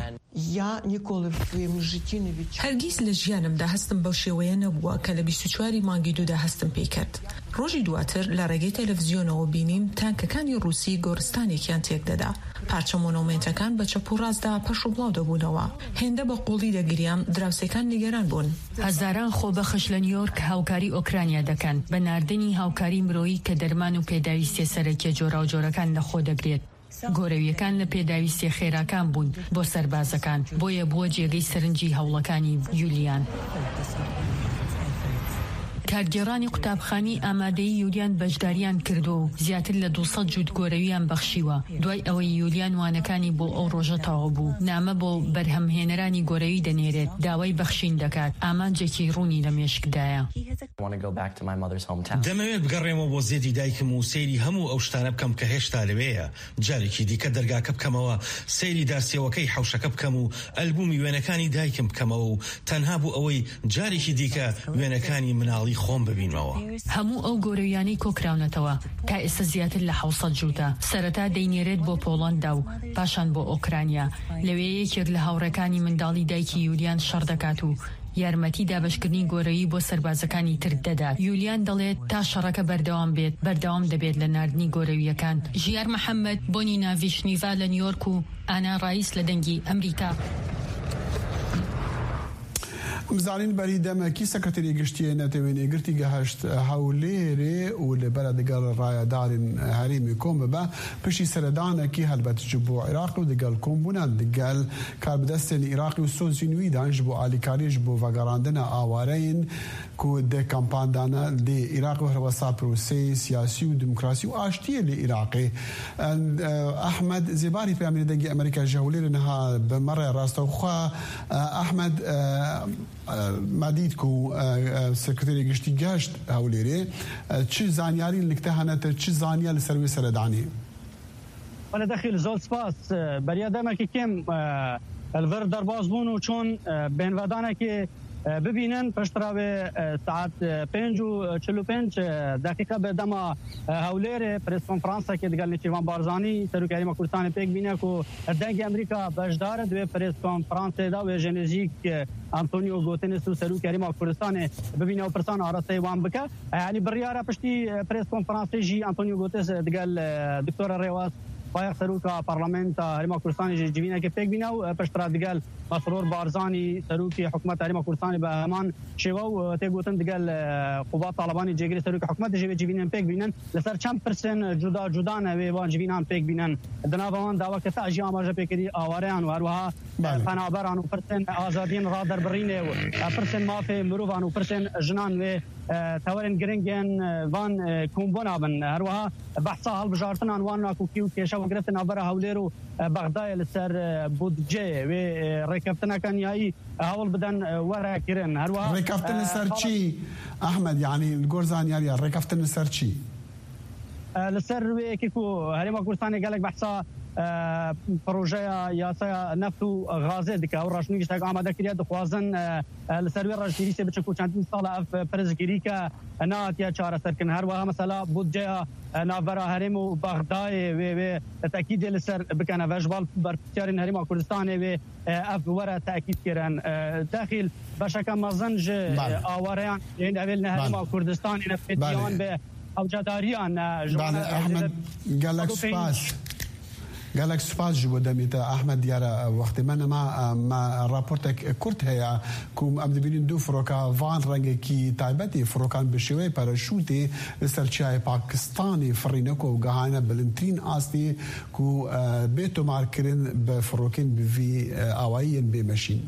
هەرگیز لە ژیانمدا هەستم بەو شێوەیە نەبووە کە لە بیست و چواری مانگی دوودا هەستم پێی کرد. ڕۆژی دواتر لە ڕێگەی تەلەڤیزیۆنەوە بینیم تانکەکانی رووسی گۆڕستانێکیان تێک دەدا. پارچە مۆنۆمنتەکان بە چەپ و ڕاستدا پەش و بڵاو دەبوونەوە. هێندە بە قوڵی دەگریان دراوسەکان نیگەران بوون. هەزاران خۆبەخش لە نیویۆرک هاوکاری ئۆکرانیا دەکەن بە ناردنی هاوکاری مرۆیی کە دەرمان و پێداویستیە سەرەکیە جۆرا و جۆرەکان لەخۆ دەگرێت. گۆرەویەکان لە پێداویستی خێراکان بوون بۆ سەربازەکان بۆیە بووە جێگەی سەرنجی هەوڵەکانی یولیان. کارگێڕانی قوتابخانی ئامادەی یولیان بەشداریان کردو و زیاتر لە دووسەد جوودگۆرەویان بەخشیوە. دوای ئەوەی یولیان وانەکانی بۆ ئەو ڕۆژە تەواو بوو، نامە بۆ بەرهەمهێنەرانی گۆرەوی دەنێرێت، داوای بەخشین دەکات، ئامانجێکی ڕوونی لە مێشکدایە. دەمەوێت بگەڕێمەوە بۆ زێدی دایکم و سەیری هەموو ئەو شتانە بکەم کە هێشتا لەوەیە. جارێکی دیکە دەرگاکە بکەمەوە، سەیری دارسیەوەکەی حەوشەکە بکەم و ئەلبومی وێنەکانی دایکم بکەمەوە و تەنها بوو ئەوەی جارێکی دیکە وێنەکانی مناڵی خۆم ببینمەوە. هەموو ئەو گۆرەویانەی کۆکراونەتەوە تا ئێستا زیاتر لە حەوسەد جووتە. سەرەتا دەینێرێت بۆ پۆڵەندا و پاشان بۆ ئۆکرانیا. لەوێ یەکێک لە هاوڕێکانی منداڵی دایکی یولیان شەڕ دەکات و یارمەتی دابشکردنی گۆرەوی بۆ سەربازەکانی تر دەدات. یولیان دەڵێت تا شەڕەکە بەردەوام بێت، بەردەوام دەبێت لە ناردنی گۆرەویەکان. ژیار محەممەد بۆنی ناڤیشنیڤا لە نیویۆرک و ئانا ڕایس لە دەنگی ئەمریکا. مزانین بەری دەمەکی سەکرتەری گشتیە نەتەوێنێ گرتی گەهشت هەولێرێ و لەبەرە دەگەڵ ڕایەدارن هەرێمی کۆم ببە پشتی سەردانێکی هەلبەتج بۆ عێراق و دەگەڵ کۆمبوونان دەگەل کاربدەستێن عێراقی و سۆزینوی دانش بۆ ئالیکاریش بۆ ڤەگەڕاندنە ئاوارەین کو دە کامپاندانە لێ عێراق و هەروەسا پرۆسەی سیاسی و دموکراسی و ئاشتیە لێ عێراقی. ئەحمەد زێباری پەیامەری دەنگی ئەمریکا ژە هەولێرە نەها بەمەڕێ ڕاستەوخوا. ئەحمەد مادید کو سکرتەری گشتی گەشت هەولێرێ چ زانیاری نکتە هەنەتە چ زانیا لە سەروی سەردانی؟ وەلە دەخیل زۆر سپاس بەریا دەمێکی کێم الڤەر دەرباز بوون و چۆن بێنڤەدانێکی ببینن پشتراوێ ساعت پێنج و چل و پێنج دقیقە بەدەما هەولێرێ پرس کۆنفرانسێکی دەگەڵ نێچیروان بارزانی سەرۆکی هەرێما کوردستانی پێک بینە و دەنگی ئەمریکا بەشدارە دوێ پرس کۆنفرانسێدا وێژە نزیک ئەنتۆنیۆ گۆتێنس و سەرۆکی هەرێما کوردستانی ببینە و پرسان ئاراستەی وان بکە. یعنی بڕیارە پشتی پرس کۆنفرانسێژی ئەنتۆنیۆ گۆتێس دەگەڵ دکتۆرە ڕێواز بايق سروكا برلمانتا هرما كردستاني جيبينا كيف بيناو بشترا دقال مسرور بارزاني سروكي حكومة هرما كردستاني بهمان شواو تيغوتن دقال قوات طالباني جيجري سروكي حكومة جيبي جيبينن بيك بينن لسر كم برسن جدا جدانا ويوان جيبينان بيك بينن دنابان داوا كتا اجي اماجا بيكري اواريان وهروها قنابران وبرسن ازادين رادر برينه وبرسن مافي مروفان وبرسن جنان و تورن جرينجن وان كومبونابن هروها بحثا هالبجارتن عنوان كوكيو كيشا وقرتن عبر هوليرو بغداد لسر بودجي و ريكابتنا كان ياي هول بدن ورا كيرن هروها ريكابتن سرچي احمد يعني الجورزان يا ريكابتن سرچي لسر كيكو هريما كردستاني قالك بحثا بروژه یاسا نفت و غازه دکه او راشنویش تاگ آماده کردید دخوازن لسروی راشنویش سی بچه کو چندین سال اف پرزگیری که نات یا چهار سر کن هر وها مثلا بودجه نافرا هرم و بغداد و و تاکید لسر بکنه وجبال برتیارین هرم کردستان و اف ورا تاکید کردن داخل بشکل مزنج آوریان این اول هرم کردستان نفتیان به اوجداریان احمد گالکس سپاس قالك سپاس جو دميتا احمد ديارا وقت من ما ما رابورتك كرت هي كوم ابد بين دو فروكا فان رنگكي تايبتي فروكان بشوي باراشوتي لسرچاي باكستاني فرينكو وغانا بلنتين اسني كو بيتو ماركرين بفروكين بفي اوايين بماشين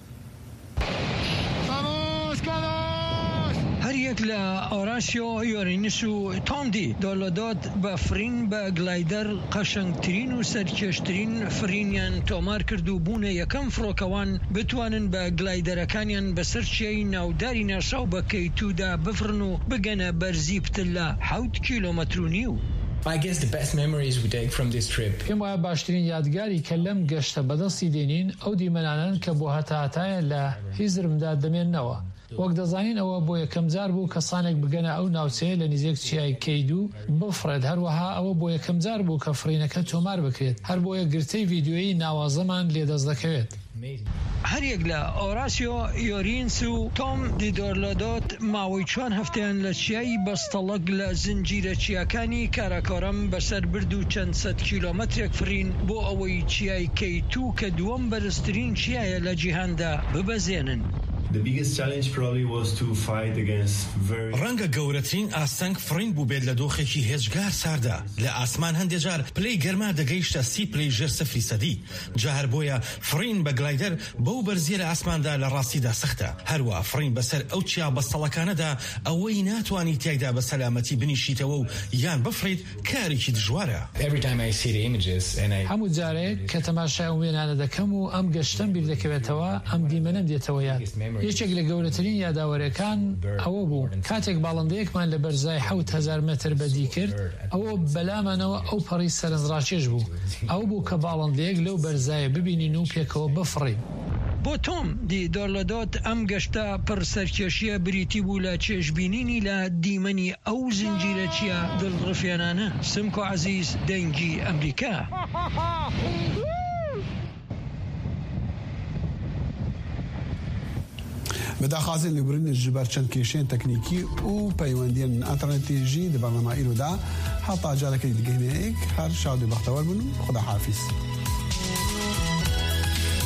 هەریەک لە ئۆراسیۆ یۆرینس و تۆمدی دۆلۆدۆت بە فرین بە گلایدەر قەشەنگترین و سەرکێشترین فرینیان تۆمار کرد و بوونە یەکەم فڕۆکەوان بتوانن بە گلایدەرەکانیان بەسەر چیای ناوداری ناساو بە کەیتودا بفرن و بگەنە بەرزی پتل لە حەوت کیلۆمەتر و نیو. I guess the best memories we take from this trip. پێم وایە باشترین یادگاری کە لەم گەشتە بەدەستی دێنین ئەو دیمەنانن کە بۆ هەتاتایە لە هیزرمدا دەمێننەوە. وەک دەزانین ئەوە بۆ یەکەم جار بوو کەسانێک بگەنە ئەو ناوچەیە لە نزیک چیای کەیدو بفرێت. هەروەها ئەوە بۆ یەکەم جار بوو کە فرینەکە تۆمار بکرێت. هەر بۆ یە گرتەی ڤیدیۆیی ناوازەمان لێدەست دەکەوێت. هەریەک لە ئۆراسیۆ یۆرینس و تۆم دیدۆرلۆدۆت ماوەی چوار هەفتەیان لە چیایی بەستەڵەک لە زنجیرە چیاکانی کاراکۆرەم بەسەر برد و چەند سەد کیلۆمەترێک فرین بۆ ئەوەی چیای کەیتو کە دووەم بەرزترین چیایە لە جیهاندا ببەزێنن. ڕەنگە گەورەترین ئاستەنگ فڕین بوو بێت لە دۆخێکی هێزگار ساردا لە ئاسمان هەندێجار پلەی گەرما دەگەیشتە سی پلەی ژێر سەفری سەدی جاهر بۆیە فڕین بە گلایدەر بەو بەرزیە لە ئاسماندا لە ڕاستیدا سەختە هەروە فڕین بەسەر ئەو چیا بەستەڵەکانەدا ئەوەی ناتوانی تیایدا بە سەلامەتی بنیشیتەوە و یان بفڕیت کارێکی دژوارە. هەموو جارێک کە تەماشای ئەو وێنانە دەکەم و ئەم گەشتم بیر دەکەوێتەوە ئەم دیمەنەم دێتەوە یاد. یەکێک لە گەورەترین یاداوەریەکان ئەوە بوو کاتێک باڵندەیەکمان لە بەرزای حەوت هەزار مەتر بەدی کرد ئەوە بەلامانەوە ئەو پەڕی سەرنجڕاکێش بوو ئەو بوو کە باڵندەیەک لەو بەرزایە ببینین و پێکەوە بفڕین. بۆ تۆم دی دۆڵەدۆت ئەم گەشتە پڕ سەرکێشیە بریتی بوو لە چێژبینینی لە دیمەنی ئەو زنجیرە چیە دڵڕفێنانە سمکۆ عەزیز دەنگی ئەمریکا. بەداخوازی لێبوورینی ژبەر چەند کێشەیەن تەکنیکی و پەیوەندیان ئینتەرنێتیژی لە بەرنامە ئیرۆدا هەتا جارەکەی دیگەینەیەک هەر شاد و بەختەوەر بوون خدا حافیز.